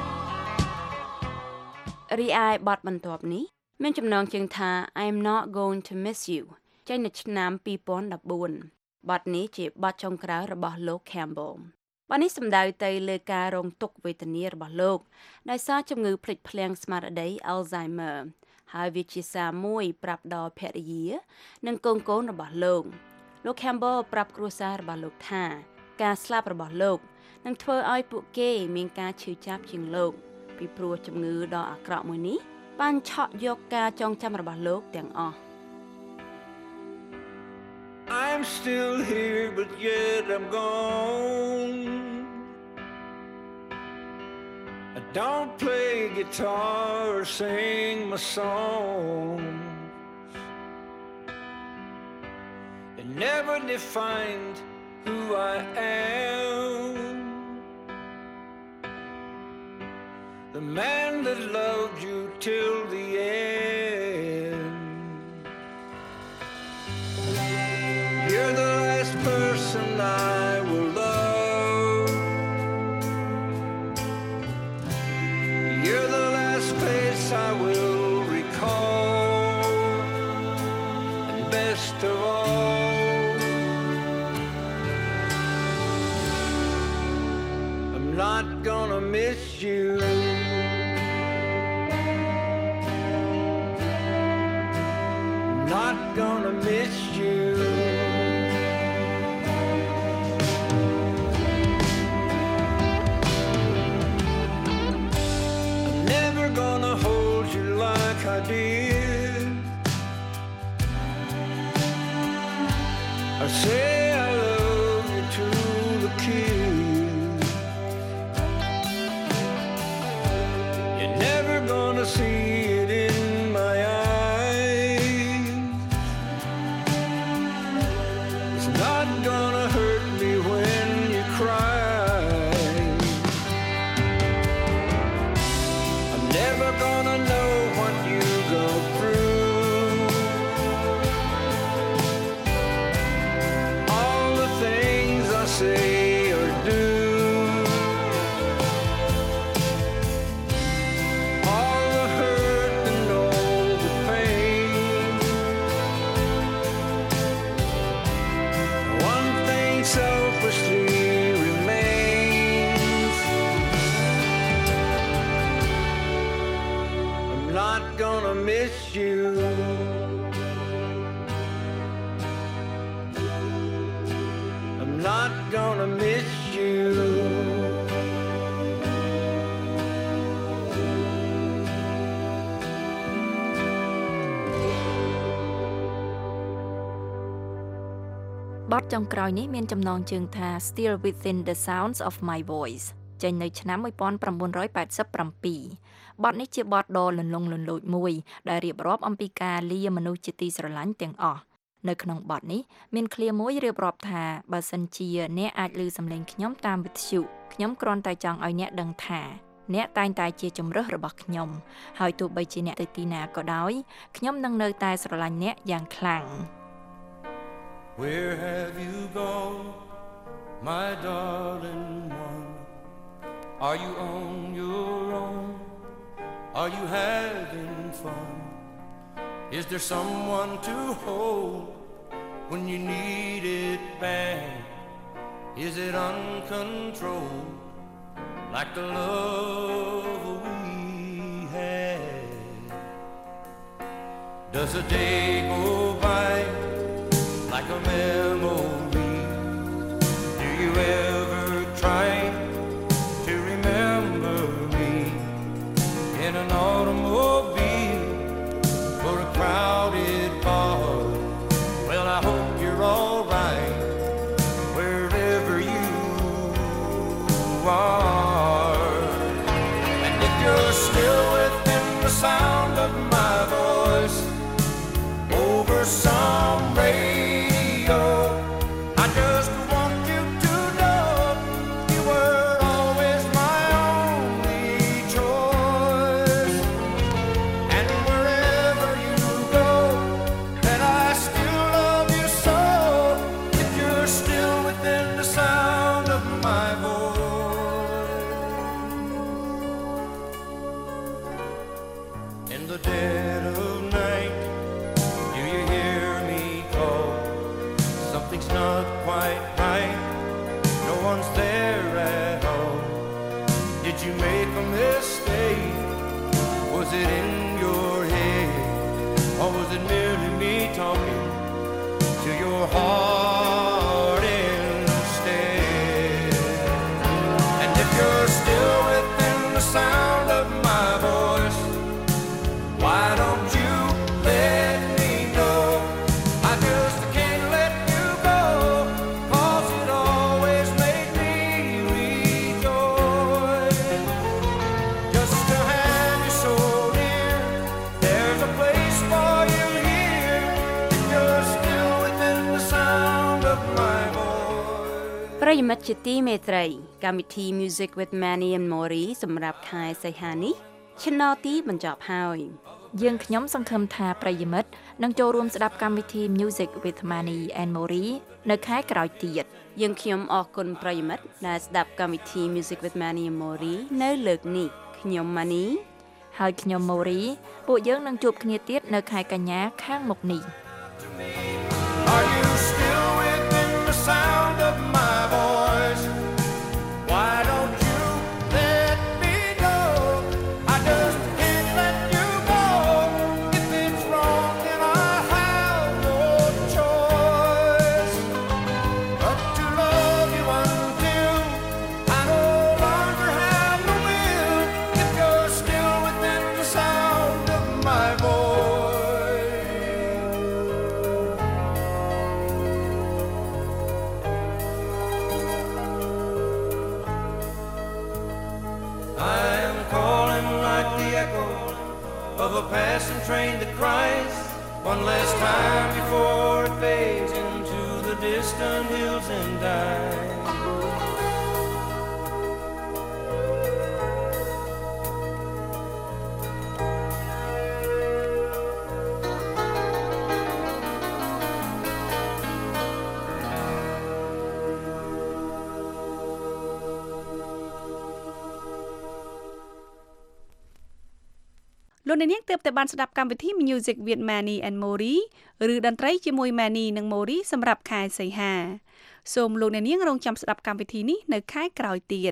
រីឯបទបន្ទាប់នេះមានចំណងជើងថា I'm not going to miss you ចេញនៅឆ្នាំ2014 បទនេះជាបទចុងក្រោយរបស់លោក Campbell បទនេះសំដៅទៅលើការរងទុក្ខវេទនារបស់លោកដោយសារជំងឺភ្លេចភ្លាំងស្មារតី Alzheimer ហើយវាជាសារមួយប្រាប់ដល់ភរិយានិងកូនៗរបស់លោក Campbell ប្រាប់គ្រួសាររបស់លោកថាការស្លាប់របស់លោកនឹងធ្វើឲ្យពួកគេមានការឈឺចាប់ជាងលោកពីព្រោះជំងឺដ៏អាក្រក់មួយនេះបានឆក់យកការចងចាំរបស់លោកទាំងអស់ I'm still here but yet I'm gone. I don't play guitar or sing my songs. It never defined who I am. The man that loved you till the end. You're the last person I will love. You're the last face I will recall. And best of all, I'm not gonna miss you. Not gonna miss you. I'm never gonna hold you like I did. I say I love you to the kiss. You're never gonna see it in my eyes. It's not gonna hurt me when you cry. I'm never gonna know what you go through. All the things I say or do. All the hurt and all the pain. One thing selfishly remains. I'm not gonna miss you. I'm not gonna miss you. បទចុងក្រោយនេះមានចំណងជើងថា Still Within the Sounds of My Voice ចេញនៅឆ្នាំ1987 បទនេះជាបទដ៏លន្លង់លន្លោចមួយដែលរៀបរាប់អំពីការលាមនុស្សជាទីស្រឡាញ់ទាំងអស់នៅក្នុងបទនេះមានឃ្លាមួយរៀបរាប់ថាបើសិនជាអ្នកអាចឮសំឡេងខ្ញុំតាមវិទ្យុខ្ញុំគ្រាន់តែចង់ឲ្យអ្នកដឹងថាអ្នកតែងតែជាជំរើសរបស់ខ្ញុំហើយទោះបីជាអ្នកទៅទីណាក៏ដោយខ្ញុំនឹងនៅតែស្រឡាញ់អ្នកយ៉ាងខ្លាំង Where have you gone, my darling one? Are you on your own? Are you having fun? Is there someone to hold when you need it bad? Is it uncontrolled like the love we had? Does a day go by like a memory? Do you ever try to remember me in an automobile or a crowded bar? Well, I hope you're all right wherever you are. And if you're still within the sound of my voice over some radio, I just want you to know you were always my only choice. And wherever you go, that I still love you so. If you're still within the sound of my voice. In the dead of night, do you hear me call? Something's not quite right. No one's there at all. Did you make a mistake? Was it in your head? Or was it merely me talking to your heart instead? And if you're still within the sound of my voice យមិត្តជាទីមេត្រីកម្មវិធី Music with Manny and Mori សម្រាប់ខែសីហានេះឆ្នោតទីបញ្ចប់ហើយយើងខ្ញុំសង្ឃឹមថាប្រិយមិត្តនឹងចូលរួមស្ដាប់កម្មវិធី Music with Manny and Mori នៅខែក្រោយទៀតយើងខ្ញុំអរគុណប្រិយមិត្តដែលស្ដាប់កម្មវិធី Music with Manny and Mori នៅលើកនេះខ្ញុំ Manny ហើយខ្ញុំ Mori ពួកយើងនឹងជួបគ្នាទៀតនៅខែកញ្ញាខាងមុខនេះ Are you still within the sound of my voice? Why don't you let me know? I just can't let you go. If it's wrong, then I have no choice but to love you until I no longer have the will. If you're still within the sound of my voice. I am calling like the echo of a passing train that cries one last time before it fades into the distant hills and dies. លោកអ្នកនាងទើបតែបានស្ដាប់កម្មវិធី Music with Manny and Mori ឬតន្ត្រីជាមួយ Manny និង Mori សម្រាប់ខែសីហាសូមលោកអ្នកនាងរងចាំស្ដាប់កម្មវិធីនេះនៅខែក្រោយទៀត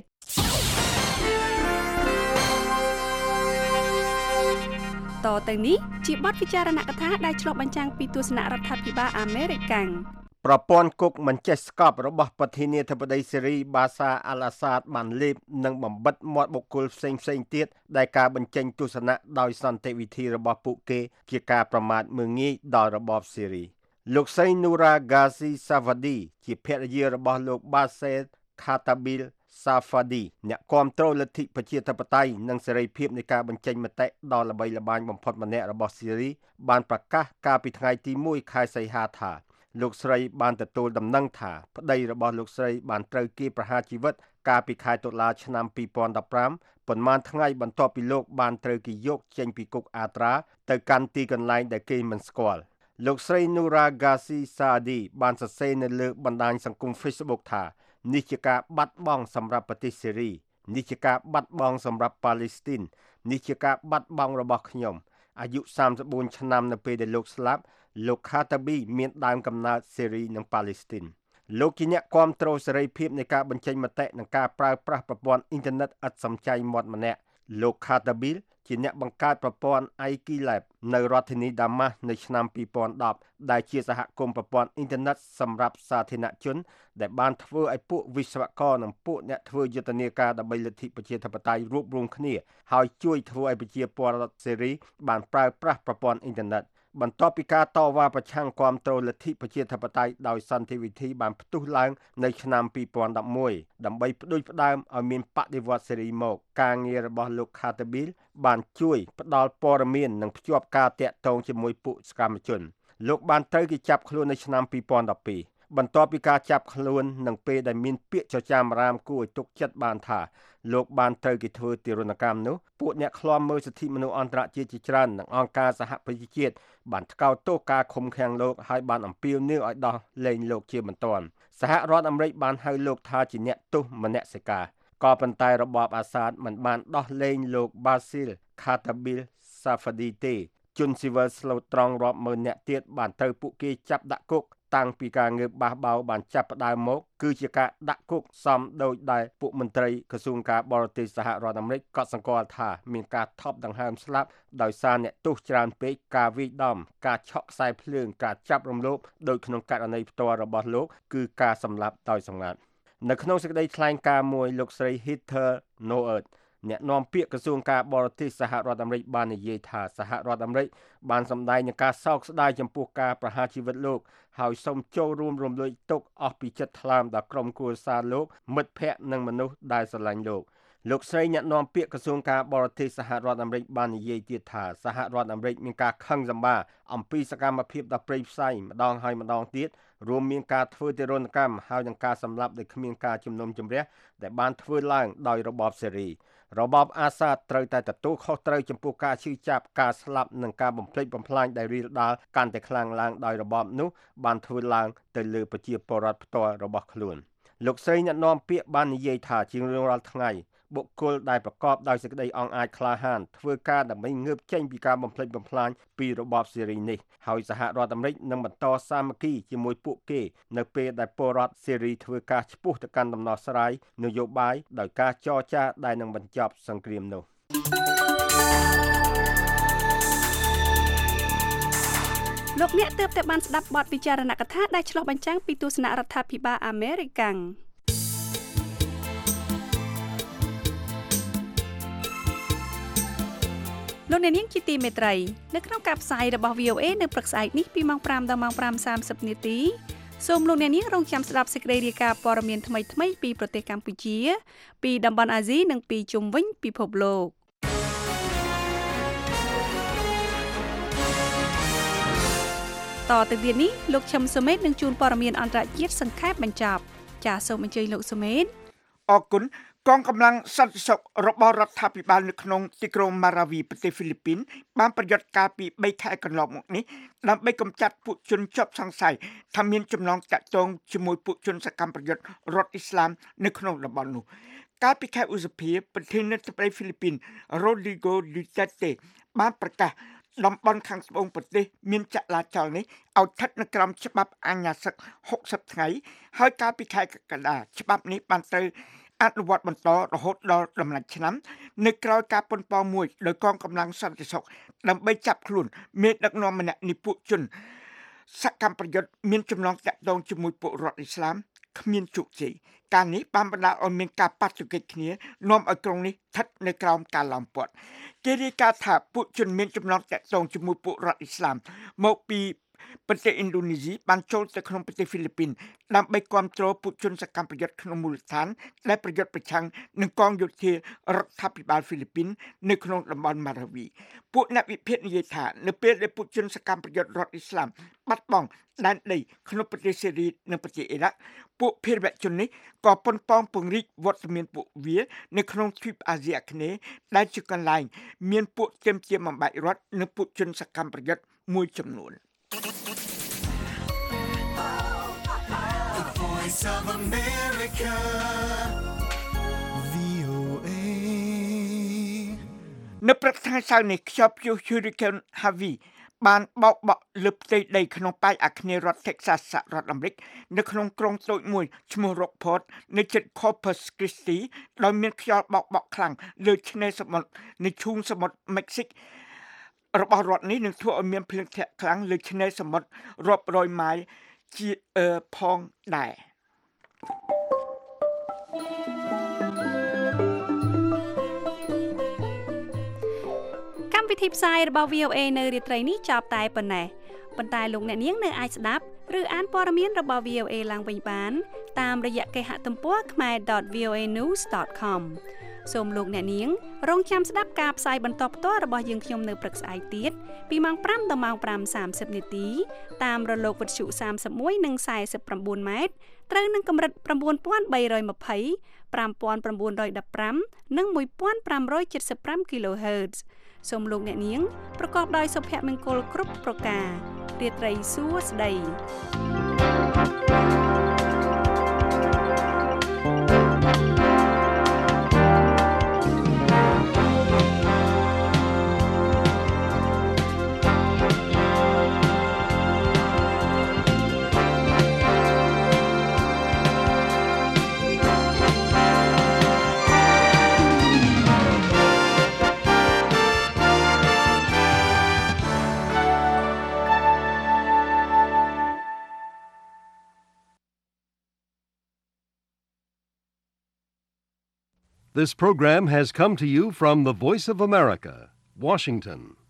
តទៅនេះជាបទពិចារណកថាដែលឆ្លុះបញ្ចាំងពីទស្សនៈរដ្ឋាភិបាលអាមេរិកប្រព័ន្ធគុកមិនចេះស្កប់របស់ប្រធានាធិបតីសេរីបាសាអាល់អាសាដបានលេបនិងបំបិទមាត់បុគ្គលផ្សេងទៀតដែលការបញ្ចេញទស្សនៈដោយសន្តិវិធីរបស់ពួកគេជាការប្រមាថមើលងាយដល់របបសេរីលោកស្រី Noura Ghazi Safadi ជាភរិយារបស់លោក Bassel Khattabil Safadi អ្នកគាំទ្រលទ្ធិប្រជាធិបតេយ្យនិងសេរីភាពនៃការបញ្ចេញមតិដ៏ល្បីល្បាញបំផុតម្នាក់របស់សេរីបានប្រកាសកាលពីថ្ងៃទី1ខែសីហាថាលោកស្រីបានទទួលដំណឹងថាប្តីរបស់លោកស្រីបានត្រូវគេប្រហារជីវិតកាលពីខែតុលាឆ្នាំ2015ប៉ុន្មានថ្ងៃបន្ទាប់ពីលោកបានត្រូវគេយកចេញពីគុកអាត្រាទៅកាន់ទីកន្លែងដែលគេមិនស្គាល់លោកស្រី Noura Ghazi Safadi បានសរសេរនៅលើបណ្ដាញសង្គម Facebook ថានេះជាការបាត់បង់សម្រាប់ប្រទេសសេរីនេះជាការបាត់បង់សម្រាប់ប៉ាឡេស្ទីននេះជាការបាត់បង់របស់ខ្ញុំអាយុ34ឆ្នាំនៅពេលដែលលោកស្លាប់លោក Khattabi មានដើមកំណើតសេរីនិងប៉ាឡេស្ទីនលោកជាអ្នកគាំទ្រសេរីភាពនៃការបញ្ចេញមតិនិងការប្រើប្រាស់ប្រព័ន្ធអ៊ីនធឺណិតឥតសំចៃមាត់ម្នាក់លោក Khattabi ជាអ្នកបង្កើតប្រព័ន្ធ iKilab នៅរដ្ឋធានីដាម៉ាស់នៅឆ្នាំ2010ដែលជាសហគមន៍ប្រព័ន្ធអ៊ីនធឺណិតសម្រាប់សាធារណជនដែលបានធ្វើឲ្យពួកវិស្វករនិងពួកអ្នកធ្វើយុទ្ធនាការដើម្បីលទ្ធិប្រជាធិបតេយ្យរួបរวมគ្នាហើយជួយធ្វើឲ្យប្រជាពលរដ្ឋសេរីបានប្រើប្រាស់ប្រព័ន្ធអ៊ីនធឺណិតបន្ទាប់ពីការតវ៉ាប្រឆាំងគាំទ្រលទ្ធិប្រជាធិបតេយ្យដោយសន្តិវិធីបានផ្ទុះឡើងនៅឆ្នាំ2011ដើម្បីផ្ដួចផ្ដើមឲ្យមានបដិវត្តន៍សេរីមកការងាររបស់លោក Khattabi បានជួយផ្ដល់ព័ត៌មាននិងភ្ជាប់ការតាក់ទងជាមួយពួកសកម្មជនលោកបានត្រូវគេចាប់ខ្លួននៅឆ្នាំ2012បន្ទាប់ពីការចាប់ខ្លួននិងពេលដែលមានពាក្យចចាមអារាមគួរឲ្យទុកចិត្តបានថាលោកបានត្រូវគេធ្វើទារុណកម្មនោះពួកអ្នកឃ្លាំមើលសិទ្ធិមនុស្សអន្តរជាតិជាច្រើននិងអង្គការសហប្រជាជាតិបានថ្កោលទោសការឃុំឃាំងលោកហើយបានអំពាវនាវឲ្យដោះលែងលោកជាបន្ទាន់សហរដ្ឋអាមេរិកបានហៅលោកថាជាអ្នកទោសមនសិការក៏ប៉ុន្តែរបបអាសាដមិនបានដោះលែងលោក Bassel Khattabil Safadi ទេជនស៊ីវិលស្លូតត្រង់រាប់ម៉ឺននាក់ទៀតបានត្រូវពួកគេចាប់ដាក់គុកតាំងពីការងើបបះបោរបានចាប់ផ្ដើមមកគឺជាការដាក់គុកសមដោយដែលពួកមន្ត្រីក្រសួងការបរទេសសហរដ្ឋអាមេរិកកត់សម្គាល់ថាមានការថប់ដង្ហើមស្លាប់ដោយសារអ្នកទោសច្រើនពេកការវាយដំការឆក់ខ្សែភ្លើងការចាប់រំលោភដោយក្នុងករណីផ្ទាល់របស់លោកគឺការសម្លាប់ដោយសម្ងាត់នៅក្នុងសេចក្តីថ្លែងការណ៍មួយលោកស្រី Heather Nauert អ្នកនាំពាក្យក្រសួងការបរទេសសហរដ្ឋអាមេរិកបាននិយាយថាសហរដ្ឋអាមេរិកបានសម្ដែងនឹងការសោកស្ដាយចំពោះការប្រហារជីវិតលោកហើយសូមចូលរួមរំលែកទុក្ខអស់ពីចិត្តថ្លើមដល់ក្រុមគ្រួសារលោកមិត្តភ័ក្តិនិងមនុស្សដែលស្រឡាញ់លោកលោកស្រីអ្នកនាំពាក្យក្រសួងការបរទេសសហរដ្ឋអាមេរិកបាននិយាយទៀតថាសហរដ្ឋអាមេរិកមានការខឹងសម្បារអំពីសកម្មភាពដ៏ព្រៃផ្សៃម្ដងហើយម្ដងទៀតរួមមានការធ្វើទារុណកម្មហើយនិងការសម្លាប់ដោយគ្មានការជំនុំជម្រះដែលបានធ្វើឡើងដោយរបបសេរីរបបអាសាដត្រូវតែទទួលខុសត្រូវចំពោះការឈឺចាប់ការស្លាប់និងការបំផ្លិចបំផ្លាញដែលរាលដាលកាន់តែខ្លាំងឡើងដោយរបបនោះបានធ្វើឡើងទៅលើប្រជាពលរដ្ឋផ្ទាល់របស់ខ្លួនលោកស្រីអ្នកនាំពាក្យបាននិយាយថាជារៀងរាល់ថ្ងៃបុគ្គលដែលប្រកបដោយសេចក្តីអង់អាចក្លាហានធ្វើការដើម្បីងើបចេញពីការបំផ្លិចបំផ្លាញពីរបបសេរីនេះហើយសហរដ្ឋអាមេរិកនឹងបន្តសាមគ្គីជាមួយពួកគេនៅពេលដែលពលរដ្ឋសេរីធ្វើការឆ្ពោះទៅកាន់ដំណោះស្រាយនយោបាយដោយការចរចាដែលនឹងបញ្ចប់សង្គ្រាមនោះលោកអ្នកទើបតែបានស្ដាប់បទវិចារណកថាដែលឆ្លុះបញ្ចាំងពីទស្សនៈរដ្ឋាភិបាលអាមេរិកាំងលោកអ្នកនាងជាទីមេត្រីនៅក្នុងការផ្សាយរបស់ VOA នៅព្រឹកស្អែកនេះពីម៉ោង 5 ដល់ម៉ោង 5:30 នាទីសូមលោកអ្នកនាងរងចាំស្ដាប់សេចក្តីរាយការណ៍ព័ត៌មានថ្មីៗពីប្រទេសកម្ពុជាពីតំបន់អាស៊ីនិងពីជុំវិញពិភពលោកតទៅទៀតនេះលោកឈឹមសុមេតនឹងជួនព័ត៌មានអន្តរជាតិសង្ខេបបញ្ចប់ចាសសូមអញ្ជើញលោកសុមេតអរគុណកងកម្លាំងសន្តិសុខរបស់រដ្ឋាភិបាលនៅក្នុងទីក្រុងម៉ារ៉ាវីប្រទេសហ្វីលីពីនបានប្រយុទ្ធការពី3ខែកន្លងមកនេះដើម្បីកម្ចាត់ពួកជនជាប់សង្ស័យថាមានចំណងតាក់ទងជាមួយពួកជនសកម្មប្រយុទ្ធរដ្ឋអ៊ីស្លាមនៅក្នុងតំបន់នោះកាលពីខែឧសភាប្រធានាធិបតីហ្វីលីពីន Rodrigo Duterte បានប្រកាសតំបន់ខាងត្បូងប្រទេសមានចលាចលនេះឲ្យស្ថិតនៅក្រោមច្បាប់អាញាសឹក60ថ្ងៃហើយកាលពីខែកក្កដាច្បាប់នេះបានត្រូវអនុវត្តបន្តរហូតដល់ដំណាច់ឆ្នាំនៅក្រោយការប៉ុនប៉ងមួយដោយកងកម្លាំងសន្តិសុខដើម្បីចាប់ខ្លួនមេដឹកនាំម្នាក់នៃពួកជនសកម្មប្រយុទ្ធមានចំណងតាក់ទងជាមួយពួករដ្ឋអ៊ីស្លាមគ្មានជោគជ័យការនេះបានបណ្ដាលឲ្យមានការប៉ះទង្គិចគ្នានាំឲ្យក្រុងនេះស្ថិតនៅក្រោមការឡោមព័ទ្ធគេរាយការណ៍ថាពួកជនមានចំណងតាក់ទងជាមួយពួករដ្ឋអ៊ីស្លាមមកពីប្រទេសឥណ្ឌូនេស៊ីបានចូលទៅក្នុងប្រទេសហ្វីលីពីនដើម្បីគាំទ្រពួកជនសកម្មប្រយុទ្ធក្នុងមូលដ្ឋានដែលប្រយុទ្ធប្រឆាំងនឹងកងយោធារដ្ឋាភិបាលហ្វីលីពីននៅក្នុងតំបន់ម៉ារ៉ាវីពួកអ្នកវិភាគនិយាយថានៅពេលដែលពួកជនសកម្មប្រយុទ្ធរដ្ឋអ៊ីស្លាមបាត់បង់ដែនដីក្នុងប្រទេសសេរីនិងប្រទេសអ៊ីរ៉ាក់ពួកភេរវជននេះក៏ប៉ុនប៉ងពង្រីកវត្តមានពួកវានៅក្នុងទ្វីបអាស៊ីអាគ្នេយ៍ដែលជាកន្លែងមានពួកទាមទារបំបែករដ្ឋនិងពួកជនសកម្មប្រយុទ្ធមួយចំនួន Voice of America VOA នៅព្រឹកថ្ងៃសៅរ៍នេះខ្យល់ព្យុះ Hurricane Harvey បានបោកបក់លើផ្ទៃដីក្នុងប៉ែកអាគ្នេយ៍រដ្ឋ Texas សហរដ្ឋអាមេរិកនៅក្នុងក្រុងតូចមួយឈ្មោះ Rockport នៅជិត Corpus Christi ដោយមានខ្យល់បោកបក់ខ្លាំងលើឆ្នេរសមុទ្រនៃឈូងសមុទ្រមិចស៊ិករបស់រដ្ឋនេះនឹងធ្វើឲ្យមានភ្លៀងធ្លាក់ខ្លាំងលើឆ្នេរសមុទ្ររាប់រយម៉ាយជាផងដែរកម្មវិធីផ្សាយរបស់ VOA នៅរាត្រីនេះចប់តែប៉ុណ្ណេះប៉ុន្តែលោកអ្នកនាងនៅអាចស្ដាប់ឬអានព័ត៌មានរបស់ VOA ឡើងវិញបានតាមរយៈគេហទំព័រ khmer.voanews.com សូមលោកអ្នកនាងរងចាំស្ដាប់ការផ្សាយបន្តផ្ទាល់របស់យើងខ្ញុំនៅព្រឹកស្អែកទៀតពីម៉ោង 5 ដល់ម៉ោង 5:30 នាទីតាមរលកវិទ្យុ31និង49ម៉ែត្រត្រូវនឹងកម្រិត 9320 5915 និង 1575 kHz សូមលោកអ្នកនាងប្រកបដោយសុភមង្គលគ្រប់ប្រការរាត្រីសួស្តី This program has come to you from the Voice of America, Washington.